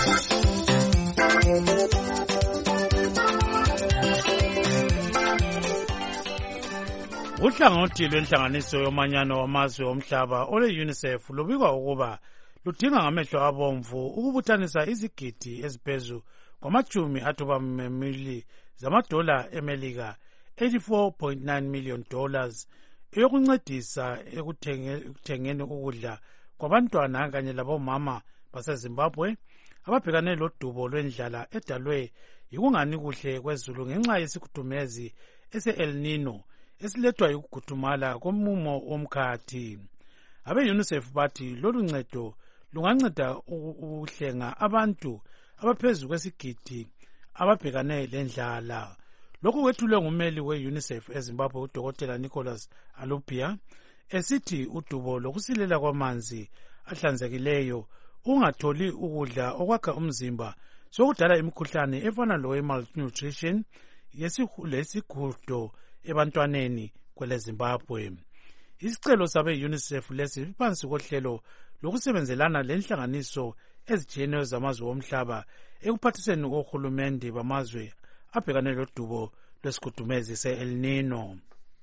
Uhlangothi lwenhlanganiso yomanyano wamazwe omhlaba ole-UNICEF lubikwa ukuba ludinga ngamehlo abomvu ukubuthanisa izigidi eziphezu kwama-$80 zamadola eMelika, $84.9 million, eyokuncedisa ekuthengeni ukudla kwabantwana kanye labomama baseZimbabwe ababhekane lodubo lwendlala edalwe yikungani kuhle kwezulu ngenxa yesikhudumezi ese-El Nino esilethwa yikuguthumala komumo womkhathi. Abe-UNICEF bathi lolu ncedo lunganceda ukuhlenga abantu abaphezu kwesigidi ababhekane lendlala. Lokhu kwethulwe ngumeli we-UNICEF eZimbabwe uDokotela Nicholas Alupia esithi udubo lokusilela kwamanzi ahlanzekileyo ungatholi ukudla okwakha umzimba sokudala imikhuhlane efana lowe-malnutrition lesigudo ebantwaneni kweleZimbabwe. Isicelo sabe-UNICEF lesi siphansi kohlelo lokusebenzelana lenhlanganiso ezitshiyeneyo zamazwe omhlaba ekuphathiseni ohulumende bamazwe abhekane lodubo lwesigudumezi se-El Nino.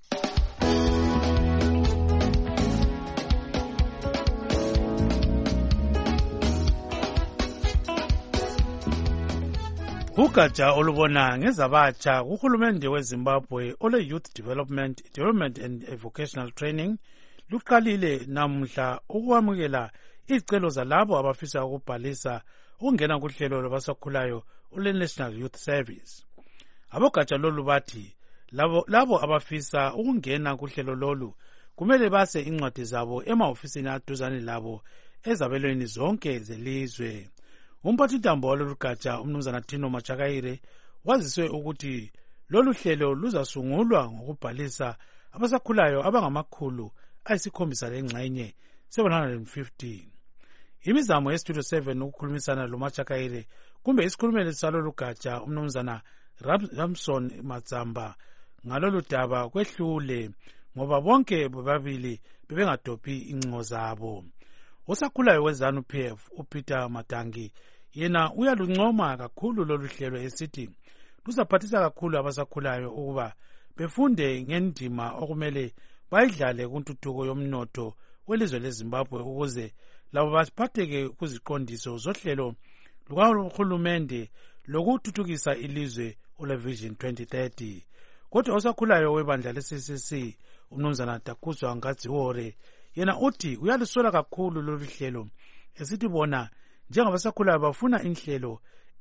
Ugatsha olubona ngezabatsha kuhulumende weZimbabwe ole-Youth Development and Vocational Training luqalile namhla ukwamukela izicelo zalabo abafisa ukubhalisa ukungena kuhlelo lwabasakhulayo ole-National Youth Service. Abogatsha lolu bathi labo abafisa ukungena kuhlelo lolu kumele base incwadi zabo emahofisini aduzane labo ezabelweni zonke zelizwe. Umphathintambo walolu gatsha umnumzana Tino Machakaire waziswe ukuthi lolu hlelo luzasungulwa ngokubhalisa abasakhulayo abangamakhulu ayisikhombisa lengxenye 750. Imizamo yeStudio 7 ukukhulumisana loMachakaire kumbe isikhulumeli salolu gatsha umnumzana Ramson Matsamba ngalolu daba kwehlule ngoba bonke bobabili bebengadophi incingo zabo. Osakhulayo weZANU-PF uPeter Matangi yena uyaluncoma kakhulu lolu hlelo esithi luzaphathisa kakhulu abasakhulayo ukuba befunde ngendima okumele bayidlale kuntuthuko yomnotho welizwe leZimbabwe ukuze labo baphatheke kuziqondiso zohlelo lukahulumende lokuthuthukisa ilizwe ole-Vision 2030. Kodwa osakhulayo webandla le-CCC umnumzana Takuzwa Ngadziwore yena uthi uyalusola kakhulu lolu hlelo esithi bona njengabasakhulayo bafuna inhlelo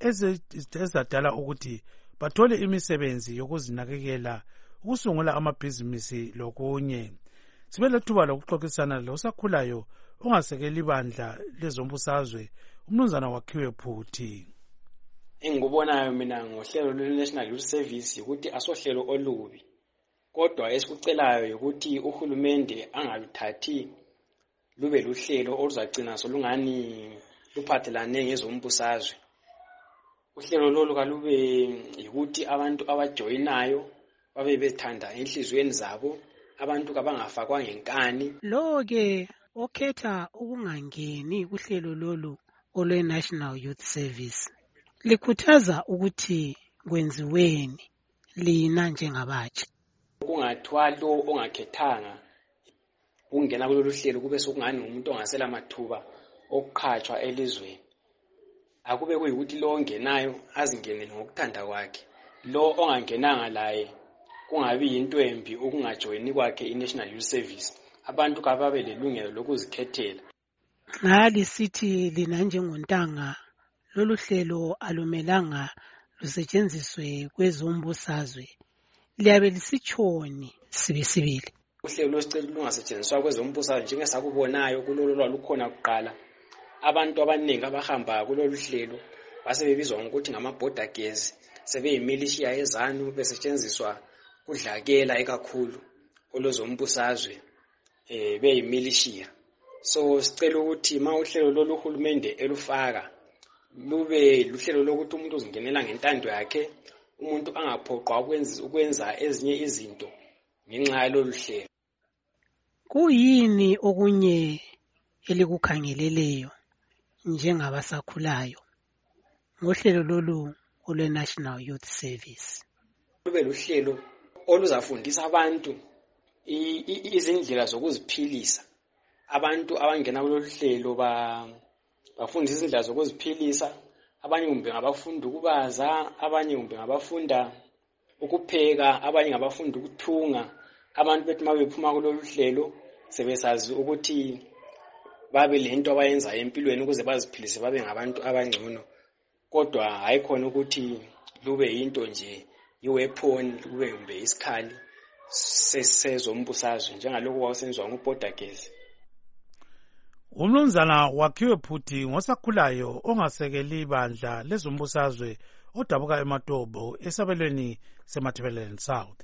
ezadala ukuthi bathole imisebenzi yokuzinakekela, ukusungula amabhizinisi lokunye. Sibe lethuba lokuxoxisana losakhulayo ongasekeli ibandla lezombusazwe umnumzana Wakhiwe Phuthi. Engikubonayo mina ngohlelo lwe-National Youth Service ukuthi asohlelo olubi, kodwa esikucelayo ukuthi uhulumende angaluthathi lube luhlelo oluzagcina solungani luphathelane ngezombusazwe. Uhlelo lolu kalube yikuthi abantu abajoyinayo babe bethanda enhlizweni zabo, abantu kabangafakwa ngenkani. Lo-ke okhetha ukungangeni kuhlelo lolu olwe-National Youth Service likhuthaza ukuthi kwenziweni lina njengabatsha. Kungathiwa lo ongakhethanga ukungena kulolu hlelo kube sokungani umuntu ongasela amathuba okukhatshwa elizweni. Akube kuyikuthi lo ongenayo azingenele ngokuthanda kwakhe, lo ongangenanga laye kungabi yinto embi ukungajoyini kwakhe i-National Youth Service. Abantu kababe lelungelo lokuzikhethela. Ngalisithi lina njengontanga lolu hlelo alumelanga lusetshenziswe kwezombusazwe liyabe lisitshoni sibisibili. Uhlelo losicelo lungasetshenziswa kwezombusazwe njengesakubonayo kulolu lwalukhona kuqala. Abantu abaningi abahamba kulolu hlelo basebebizwa ngokuthi ngama-border girls, sebeyimilishiya yezanu besetshenziswa kudlakela ekakhulu olozombusazwe beyimilishiya. So sicela ukuthi ma uhlelo lolu hulumende elufaka lube luhlelo lokuthi umuntu uzingenela ngentando yakhe, umuntu angaphoqwa ukwenza ezinye izinto ngenxa yalolu hlelo. Kuyini okunye elikukhangeleleyo njengabasakhulayo ngohlelo lolu olwe-National Youth Service? Lube luhlelo oluzafundisa abantu izindlela zokuziphilisa. Abantu abangena kulolu hlelo bafundisa izindlela zokuziphilisa. Abanye kumbe ngabafunda ukubaza, abanye kumbe ngabafunda ukupheka, abanye ngabafunda ukuthunga. Abantu bethi uma bephuma kulolu hlelo sebesazi ukuthi babe lento abayenza empilweni ukuze baziphilise babe ngabantu abangcono. Kodwa hayikhona ukuthi lube into nje iweapon, kube kumbe isikhali sezombusazwe njengalokho kwakusenziwa ngu-border girls. Umnumzana Wakhiwe Phuthi ngosakhulayo ongasekeli bandla lezombusazwe odabuka eMatobo esabelweni seMatabeleland South.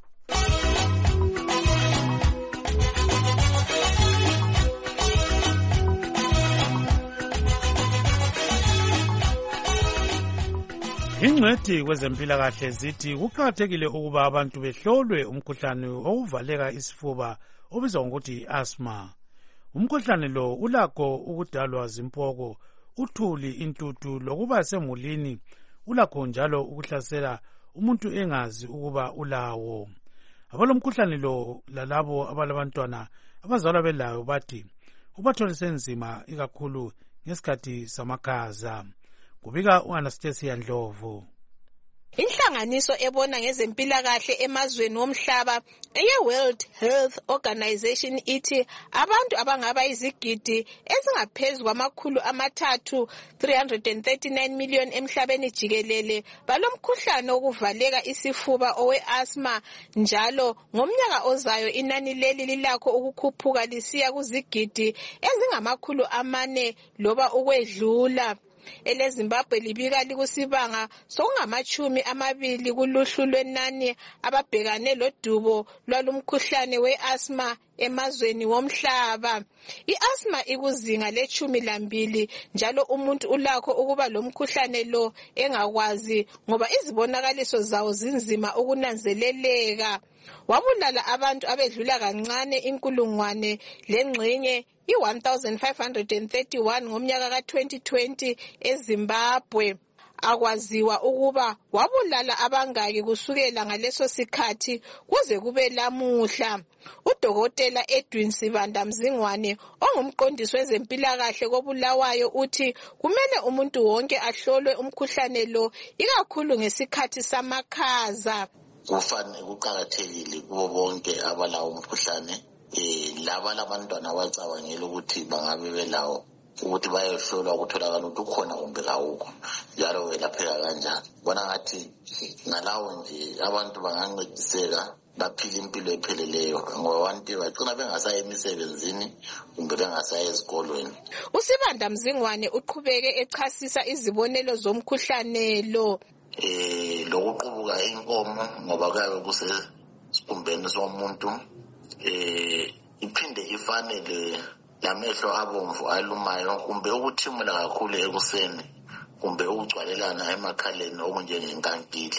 Ingcwethi kwezempilakahle zithi kuqakathekile ukuba abantu behlolwe umkhuhlane ovuvaleka isifuba obizwa ngokuthi asthma. Umkhuhlane lo ulakho ukudalwa zimpoko, uthuli, intuthu lokuba semulini. Ulakho njalo ukuhlasela umuntu engazi ukuba ulawo. Abalomkhuhlane lo lalabo abalabantwana abazalwa belayo bathi ubatholise nzima ikakhulu ngesikhathi samakhaza. Kubika u-Anastasia Ndlovu. Inhlanganiso ebona ngezempilakahle emazweni womhlaba eye-World Health Organization ithi abantu abangaba izigidi ezingaphezu kwamakhulu amathathu 339 million emhlabeni jikelele balomkhuhlane wokuvaleka isifuba owe-asthma, njalo ngomnyaka ozayo inani leli lilakho ukukhuphuka lisiya kuzigidi ezingamakhulu 4 loba ukwedlula. EleZimbabwe libika likusibanga sokungama-20 kuluhlu lwenani ababhekane lodubo lwalumkhuhlane we-asthma emazweni womhlaba. I-asthma ikuzinga le-12 njalo umuntu ulakho ukuba lomkhuhlane lo engakwazi ngoba izibonakaliso zawo zinzima ukunanzeleleka. Wabulala abantu abedlula kancane 1,000 lengxenye i-1531 ngomnyaka ka-2020 eZimbabwe. Akwaziwa ukuba wabulala abangaki kusukela ngaleso sikhathi kuze kube lamuhla. Udokotela Edwin Sibanda Mzingwane ongumqondisi wezempilakahle koBulawayo uthi kumele umuntu wonke ahlolwe umkhuhlane lo ikakhulu ngesikhathi samakhaza. Kufanele kuqakathekile kubo bonke abalawo umkhuhlane laba labantwana abacabangela ukuthi bangabe belawo ukuthi bayohlolwa ukutholakala ukuthi ukhona kumbe kawukho njalo welapheka kanjani. Bona ngathi ngalawo nje abantu bangancediseka baphile impilo epheleleyo ngoba abantu bagcina bengasayi emisebenzini kumbe bengasayi ezikolweni. Usibanda Mzingwane uqhubeke echasisa izibonelo zomkhuhlane lo. Lokuqubuka inkomo ngoba kuyabe kusesikhumbeni somuntu, iphinde ifanele lamehlo abomvu alumayo kumbe ukuthimula kakhulu ekuseni kumbe ukugcwalelana emakhaleni okunjengenkankili.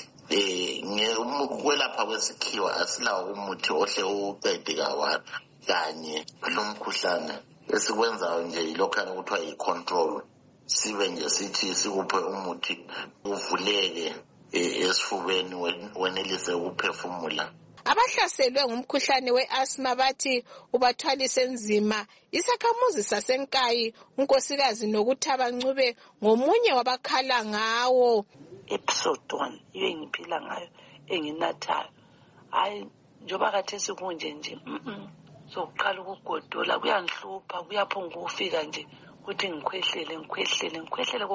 Ukwelapha kwesikhiwa asilawo umuthi ohle uqede kanye lomkhuhlane. Esikwenzayo nje yilokhana kuthiwa yi-control. Sibe nje sithi sikuphe umuthi uvuleke esifubeni wenelise ukuphefumula. Abahlaselwe ngumkhuhlane we-asthma bathi ubathwalise nzima. Isakhamuzi saseNkayi unkosikazi Nokuthaba Ncube ngomunye wabakhala ngawo. Episode 1 ibe ngiphila ngayo enginathayo. Hayi njoba khathesi kunje nje. Sokuqala ukugodola kuyangihlupha kuyaphonga ukufika nje ukuthi ngikhwehlele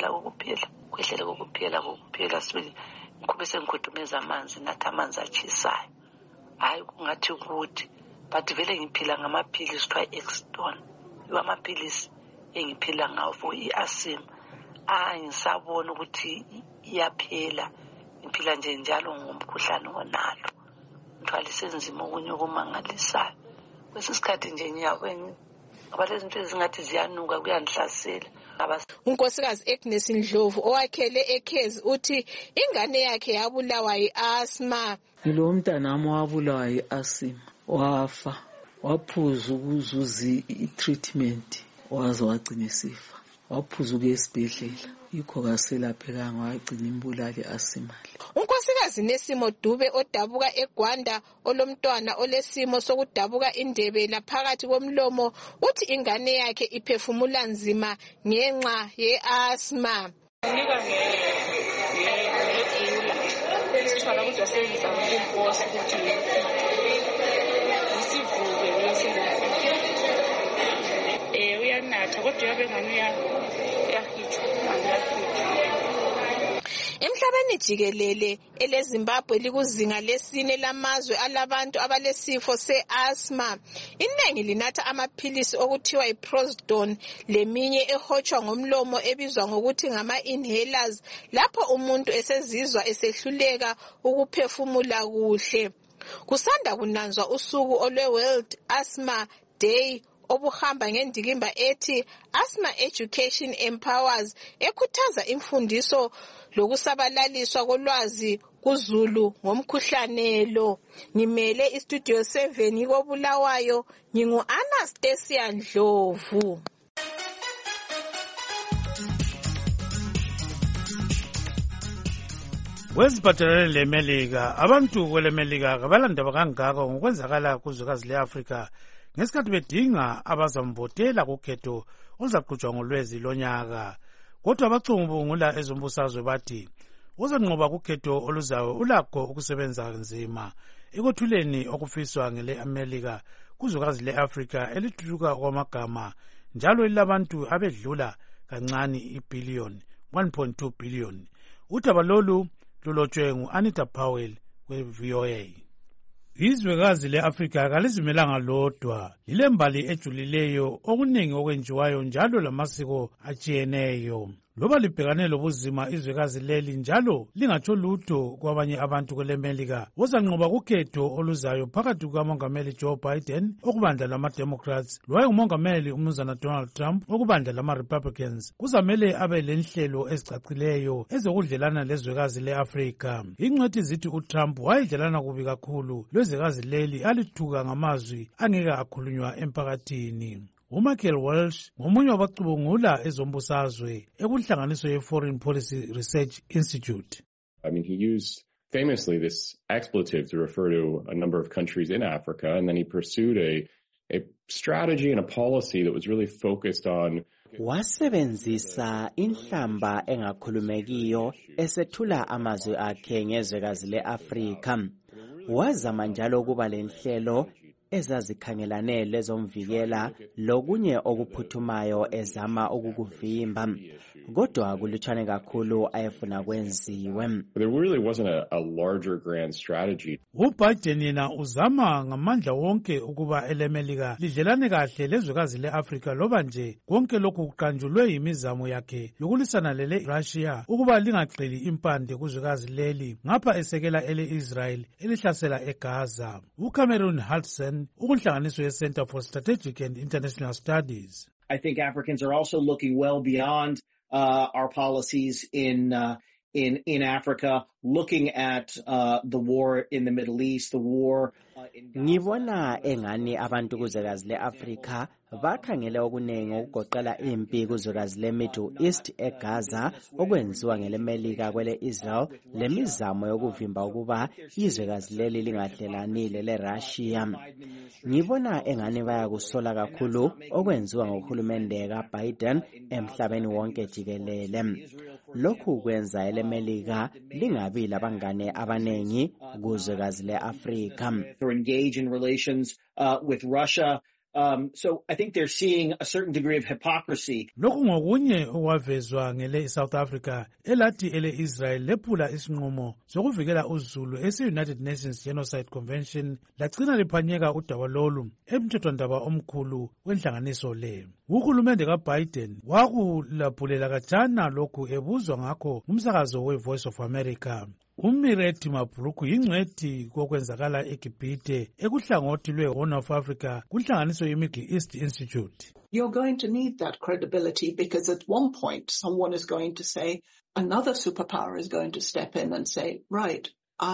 kokuphela sibili ngikhube sengikhudumeza amanzi nathi amanzi achisayo hayi kungathi ukuthi but vele ngiphila ngamaphilisi kuthiwa i-Exton amaphilisi engiphila ngawo for i-asthma ngisabona ukuthi iyaphela ngiphila nje njalo ngomkhuhlane onalo ngithwalise nzima okunye okumangalisayo kwesikhathi nje ngiyabona ngoba lezi zinto ezingathi ziyanuka kuyandihlasela. unkosikazi Agnes Ndlovu owakhele eKhezi uthi ingane yakhe yabulawa yi-asthma. Ngilo mntanami wabulawa yi-asthma wafa waphuza ukuzuza i-treatment waze wagcina isifa waphuza ukuya esibhedlela yikho kaselaphekanga wagcina imbulali asimali. unkosikazi Nesimo Dube odabuka eGwanda olomntwana olesimo sokudabuka indebe laphakathi komlomo uthi ingane yakhe iphefumula nzima ngenxa ye-asthma. Sithola ukuthi wasenza umposi ukuthi isivuke uyanatha kodwa yabe ngani yahitshwa. Emhlabeni jikelele eleZimbabwe likuzinga lesine lamazwe alabantu abalesifo se-asthma. Iningi linatha amaphilisi okuthiwa iprozidone leminye ehotshwa ngomlomo ebizwa ngokuthi ngama-inhalers lapho umuntu esezizwa esehluleka ukuphefumula kuhle. Kusanda kunanzwa usuku olwe-World Asthma Day obuhamba ngendikimba ethi Asthma Education Empowers ekhuthaza imfundiso lokusabalaliswa kolwazi kuZulu ngomkhuhlane lo. Ngimele istudio 7 koBulawayo ngingu-Anastasia Ndlovu. Weziphathelene leMelika abantu kweleMelika kabalandaba kangako ngokwenzakala kuzwekazi le-Afrika ngesikhathi bedinga abazamvotela kukhetho oluzaqhutshwa ngolwezi lonyaka. Kodwa abacubungula ezombusazwe bathi uzanqoba kukhetho oluzayo ulakho ukusebenza nzima ekuthuleni okufiswa ngele-Amerika kuzwekazi le-Afrika elithuthuka kwamagama njalo lilabantu abedlula kancane ibhiliyoni 1.2 billion. Udaba lolu lulotshwe ngu-Anita Powell we-VOA. Izwekazi le-Afrika kalizimelanga lodwa, lilembali ejulileyo okuningi okwenziwayo njalo lamasiko atshiyeneyo. Loba libhekane lobuzima izwekazi leli njalo lingatsho lutho kwabanye abantu kweleMelika uzanqoba kukhetho oluzayo phakathi kukamongameli Joe Biden okubandla lama-Democrats lowayengumongameli umnumzana Donald Trump okubandla lama-Republicans. Kuzamele abe lenhlelo ezicacileyo ezokudlelana lezwekazi le-Afrika. Ingcwethi zithi uTrump wayedlelana kubi kakhulu lwezwekazi leli alithuka ngamazwi angeke akhulunywa emphakathini. uMichael Walsh ngomunye wabacubungula ezombusazwe ekuhlanganiso ye-Foreign Policy Research Institute. I mean, he used famously this expletive to refer to a number of countries in Africa, and then he pursued a strategy and a policy that was really focused on wasebenzisa inhlamba engakhulumekiyo esethula amazwi akhe ngezwekazi le-Afrika. Wazama njalo ukuba lenhlelo ezazikhangelane lezomvikela lokunye okuphuthumayo ezama ukukuvimba kodwa kulutshane kakhulu ayefuna kwenziwe. There really wasn't a larger grand strategy. uBiden yena uzama ngamandla wonke ukuba eleMelika lidlelane kahle lezwekazi le-Afrika loba nje konke lokhu kuqanjulwe yimizamo yakhe yokulisana lele-Russia ukuba lingagxili impande kuzwekazi leli ngapha esekela ele-Israel elihlasela eGaza. uCameron Hudson ukunhlanganiso ye-Center for Strategic and International Studies. I think Africans are also looking well beyond our policies in Africa, looking at the war in the Middle East, the war Ngibona engani abantu kuzwekazi le-Afrika bakhangele okuningi okugoqela impi kuzwekazi le-Middle East eGaza okwenziwa ngeleMelika kwele-Israel lemizamo yokuvimba ukuba izwekazi leli lingadlelanile le-Russia. Ngibona engani bayakusola kakhulu okwenziwa ngohulumende kaBiden emhlabeni wonke jikelele. Lokhu kwenza eleMelika lingabi labangane abanengi kuzwekazi le-Afrika. engage in relations with Russia So I think they're seeing a certain degree of hypocrisy. Lokhu ngokunye okwavezwa ngele South Africa elathi ele Israel lephula isinqumo sokuvikela uZulu esi-United Nations Genocide Convention lagcina liphanyeka udaba lolu emthethwandaba omkhulu wenhlanganiso le. Uhulumende kaBiden wakulaphulela kajana lokhu ebuzwa ngakho ngumsakazo we-Voice of America. Umireti Mabruku yingcwethi kokwenzakala eGibhite ekuhlangothi lwe-Horn of Africa kunhlanganiso ye-Middle East Institute. You're going to need that credibility because at one point someone is going to say, another superpower is going to step in and say, right,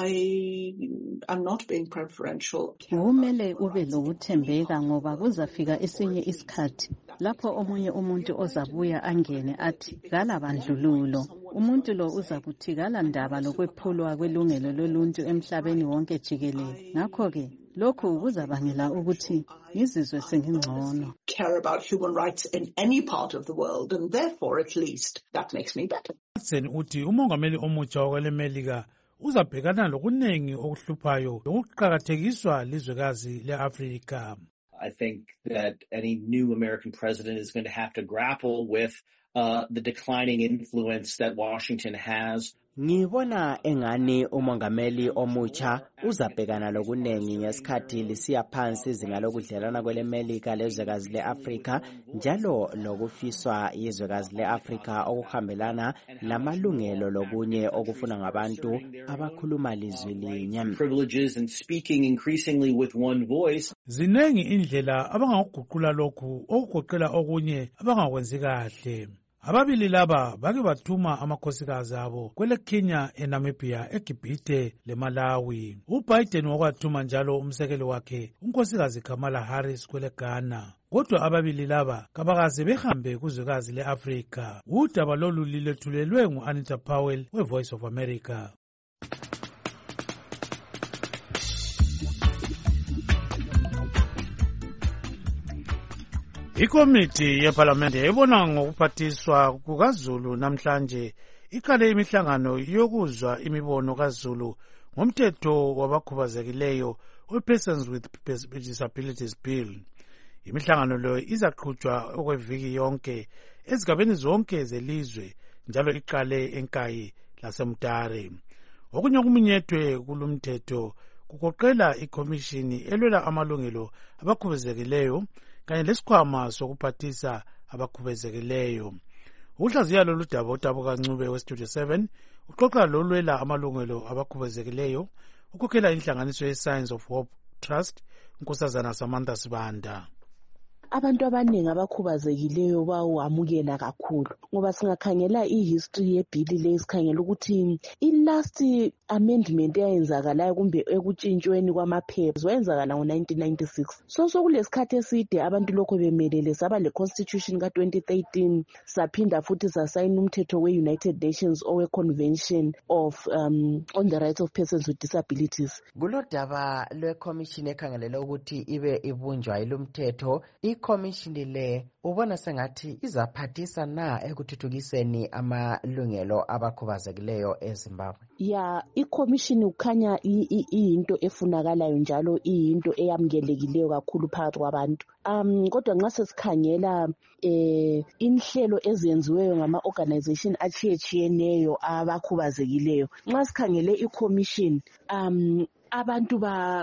I am not being preferential. Kumele ube lokuthembeka ngoba kuzafika esinye isikhathi lapho omunye umuntu ozabuya angene athi gala bandlululo. Umuntu lo uzakuthi gala ndaba lokwephulwa kwelungelo loluntu emhlabeni wonke jikelele. Ngakho-ke lokhu kuzabangela ukuthi ngizizwe sengingcono. Care about human rights in any part of the world and therefore at least that makes me better. Uthi umongameli omutsha wakwelemelika uzabhekana lokunengi okuhluphayo lokuqakathekiswa lizwekazi le-Afrika. I think that any new American president is going to have to grapple with the declining influence that Washington has. Ngibona engani umongameli omutsha uzabhekana lokunengi ngesikhathi lisiya phansi izinga lokudlelana kwelemelika lezwekazi le-Afrika njalo lokufiswa yizwekazi le-Afrika okuhambelana namalungelo lokunye okufuna ngabantu abakhuluma lizwi linye. Privileges and speaking increasingly with one voice. Zinengi indlela abangakuguqula lokhu okugoqela okunye abangakwenzi kahle. Ababili laba bake bathuma amakhosikazi abo kwele Kenya, eNamibia, eGibhite leMalawi. uBiden wakwathuma njalo umsekeli wakhe unkosikazi Kamala Harris kwele Ghana. Kodwa ababili laba kabakaze behambe kuzwekazi le-Afrika. Udaba lolu lilethulelwe ngu-Anita Powell we-Voice of America. Ikomiti yeParlamente ebona ngokuphathiswa kukaZulu namhlanje iqale imihlangano yokuzwa imibono kaZulu ngomthetho wabakhubazekileyo we-Persons with Disabilities Bill. Imihlangano lo izaqhutshwa okweviki yonke ezigabeni zonke zelizwe njalo iqale eNkayi laseMtare. Okunye okuminyethwe kulumthetho kugoqela ikomishini elwela amalungelo abakhubazekileyo kanye lesikhwama sokuphathisa abakhubazekileyo. Uhlaziya lolu daba uDabuka Ncube weStudio 7 uxoxa lolwela amalungelo abakhubazekileyo ukhokhela inhlanganiso ye-Signs of Hope Trust unkosazana Samantha Sibanda. Abantu abaningi abakhubazekileyo bawamukela kakhulu ngoba singakhangela ihistory yebhili le sikhangela ukuthi i-last amendment eyayenzakalayo kumbe ekutshintshweni kwamaphepha wayenzakala ngo-1996. So kulesikhathi eside abantu lokho bemelele saba le-constitution ka-2013 saphinda futhi sasayina umthetho we-United Nations owe-Convention of on the Rights of Persons with Disabilities. Kulodaba lwe-commission ekhangelele ukuthi ibe ibunjwa ilumthetho ikomishini le ubona sengathi izaphathisa na ekuthuthukiseni amalungelo abakhubazekileyo eZimbabwe? Ya, ikomishini ukhanya iyinto efunakalayo njalo iyinto eyamukelekileyo kakhulu phakathi kwabantu. Kodwa nxa sesikhangela inhlelo ezenziweyo ngama-organization achiyetshiyeneyo abakhubazekileyo, nxa sikhangele ikomishini abantu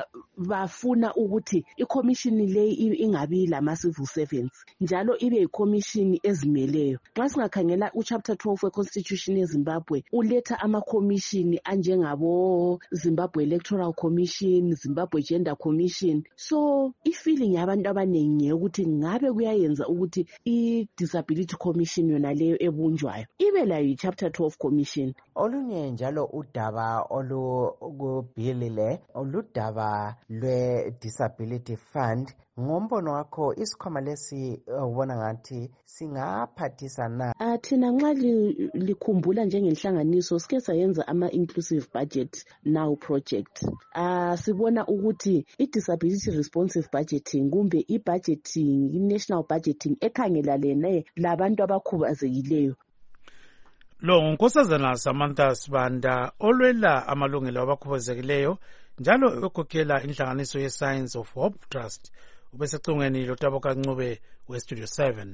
bafuna ukuthi ikomishini le ingabi lama-civil servants njalo ibe yikomishini ezimeleyo. Nxa singakhangela uchapter 12 we-Constitution yeZimbabwe uletha amakomishini anjengabo Zimbabwe Electoral Commission, Zimbabwe Gender Commission. So ifeeling yabantu abanengi ukuthi ngabe kuyayenza ukuthi i-Disability Commission yona leyo ebunjwayo ibe layo i-Chapter 12 Commission. Olunye njalo udaba olukubhili le oludaba lwe-Disability Fund. Ngombono wakho isikhwama lesi ubona ngathi singaphathisa na? Thina nxa likhumbula njengenhlanganiso sike sayenza ama-inclusive budget now project. Sibona ukuthi i-disability responsive budgeting kumbe i-budgeting, i-national budgeting ekhangelane labantu abakhubazekileyo. Lo unkosazana Samantha Sibanda olwela amalungelo abakhubazekileyo njalo ekhokhela inhlanganiso ye-Signs of Hope Trust ubesecingweni loTaboka Ncube weStudio 7.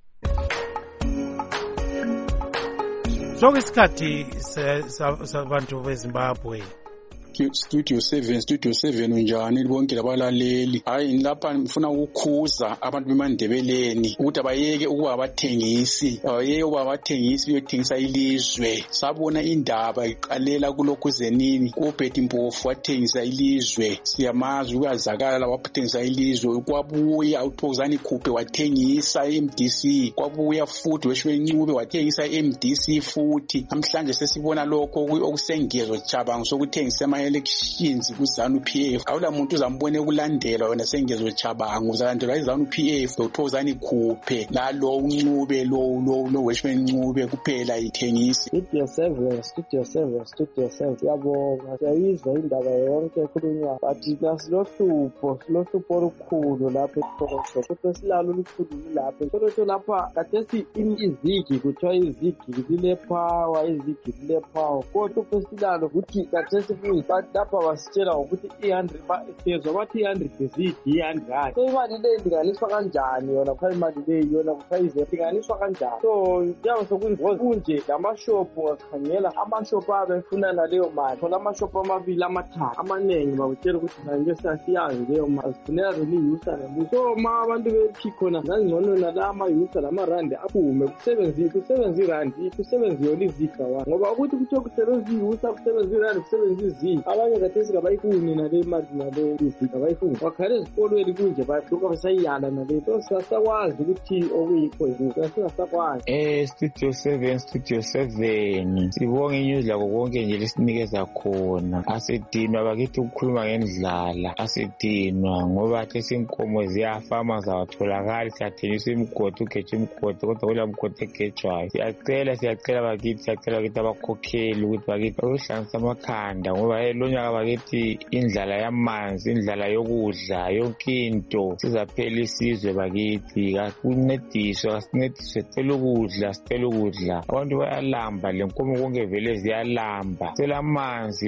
Sokuyisikhathi sabantu beZimbabwe. Studio 7 unjani bonke labalaleli? Hayi lapha ngifuna ukukhuza abantu bemandebeleni ukuthi abayeke ukuba abathengisi, beyothengisa ilizwe. Sabona indaba iqalela kulokhu zenini uBetty Mpofu wathengisa ilizwe. Siyamazi uyazakala labathengisa ilizwe. Kwabuya uThokozani Khuphe wathengisa MDC. Kwabuya futhi weShwencube wathengisa MDC futhi. Namhlanje sesibona lokho okusengezo chabango sokuthengisa elections kuZANU-PF. Awula muntu uzambone kulandela wena sengezo chabango uzalandela iZANU-PF loThokozani Khuphe lalo uNcube lo weShwencube kuphela ithengisi. Studio 7 siyabonga siyayizwa indaba yonke ekhulunywa but nasilohlupho olukhulu lapha eThokoza kodwa silalo olukhulu lapha kodwa lapha kathesi izigi kuthiwa izigi zile power kodwa silalo ukuthi kathesi lapha basitshela ukuthi 100 bathi 100 izigi 100 so imali le ndinganiswa kanjani yona kwa imali le yona kusayize ndinganiswa kanjani so njengoba sokunje lamashop ngakhangela amashop abefuna naleyo mali khona amashop amabili amathathu amanengi bakutshela ukuthi manje sasiyazi leyo mali sifuneka reliusa nabo so abantu bethi khona ngangcono nalama yusa lamarandi aphume kusebenza irandi kusebenza yona izika wa ngoba ukuthi kuthiwa kusebenza yusa kusebenza irandi kusebenza izika abanye kathesi kabayifuni nale mali nale izika bayifuni wakhale ezikolweni kunje bayihluka besayiyala nale so sasakwazi ukuthi okuyikho yini singasakwazi Studio 7 sibonge inews lakho konke nje lesinikeza khona asedinwa bakithi ukukhuluma ngendlala asedinwa ngoba sesinkomo ziyafama zawatholakala siyathengisa imigodi ugeje imigodi kodwa kula mgodi egejwayo siyacela bakithi abakhokheli ukuthi bakithi ukuhlanganisa amakhanda ngoba lonyaka bakithi indlala yamanzi indlala yokudla yonke into sizaphela isizwe bakithi kakuncediswe sicela ukudla abantu bayalamba lenkomo konke vele ziyalamba sicela amanzi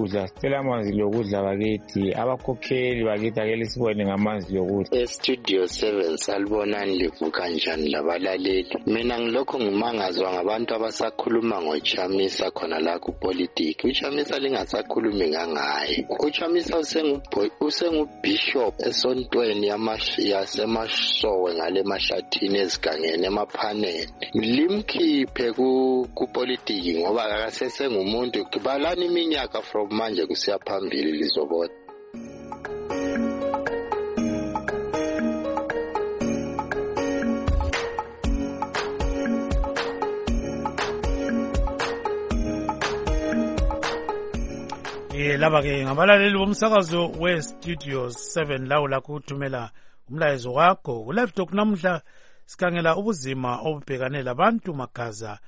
lokudla bakithi abakhokheli bakithi akele sibone ngamanzi lokudla. Studio 7 salibonani livuka njani labalaleli mina ngilokho ngimangazwa ngabantu abasakhuluma ngoChamisa khona la ku politics uChamisa lingasakhulumi ngangaye uChamisa usengubishop esontweni yasemasowe ngale mashathini ezigangeni emaphaneni limkhiphe ku politics ngoba akasesengumuntu kubalana iminyaka from manje kusiya phambili lizobona. Laba-ke ngabalaleli bomsakazo weStudio 7 lawo lakho uthumela umlayezo wakho ku-Live Talk namhla sikhangela ubuzima obubhekane labantu magaza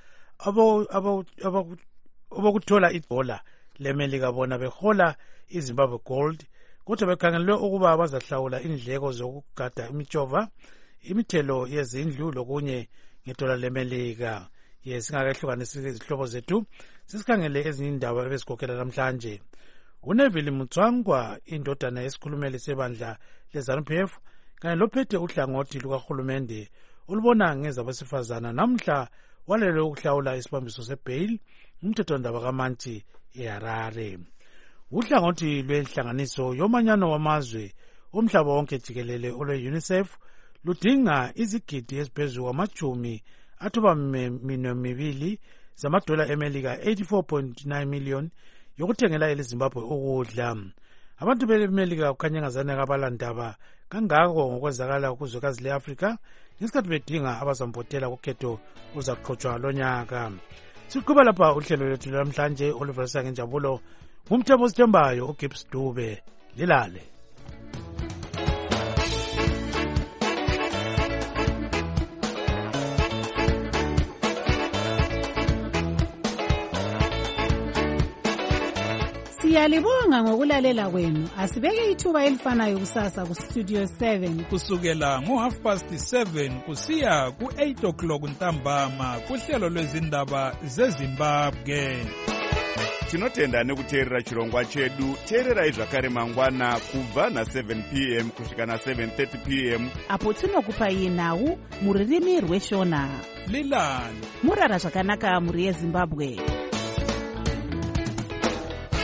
abokuthola ibhola lemelika bona behola iZimbabwe Gold kodwa bekhangelwe ukuba bazahlawula indleko zokugada imitshova imithelo yezindlu lokunye ngedola lemelika. Singakehlukanisi izihlobo zethu sisikhangele ezinye indaba ebezikhokhela namhlanje. uNeville Mutswangwa indodana yesikhulumeli sebandla leZANU-PF kanye lophethe uhlangothi lukahulumende olubona ngezabesifazana namhla walele ukuhlawula isibambiso sebail umthethondaba kaManti eHarare. Uhlangothi lwenhlanganiso yomanyano wamazwe omhlaba wonke jikelele olwe-UNICEF ludinga izigidi eziphezulu kwamajumi athoba minwemibili zamadola emelika 84.9 million yokuthengela eleZimbabwe ukudla. Abantu bemelika kukhanya ngazane kabalandaba kangako ngokwezakala kuzwekazi leAfrika ngesikhathi bedinga abazambotela kukhetho uzaqhutshwa lonyaka. Siqhuba lapha uhlelo lwethu namhlanje oluvalisa ngenjabulo ngumthembu osithembayo uGibbs Dube lilale. Siyalibonga ngokulalela kwenu. Asibeke ithuba elifanayo kusasa ku Studio 7 kusukela ngo7:30 kusiya ku8 o'clock ntambama kuhlelo lwezindaba zeZimbabwe. tinotenda nekuteerera chirongwa chedu. Teererai zvakare mangwana kubva na7 p.m. kusvika na7:30 p.m. apo tinokupai nhau mururimi rweshona. Leland murara zvakanaka muri yeZimbabwe.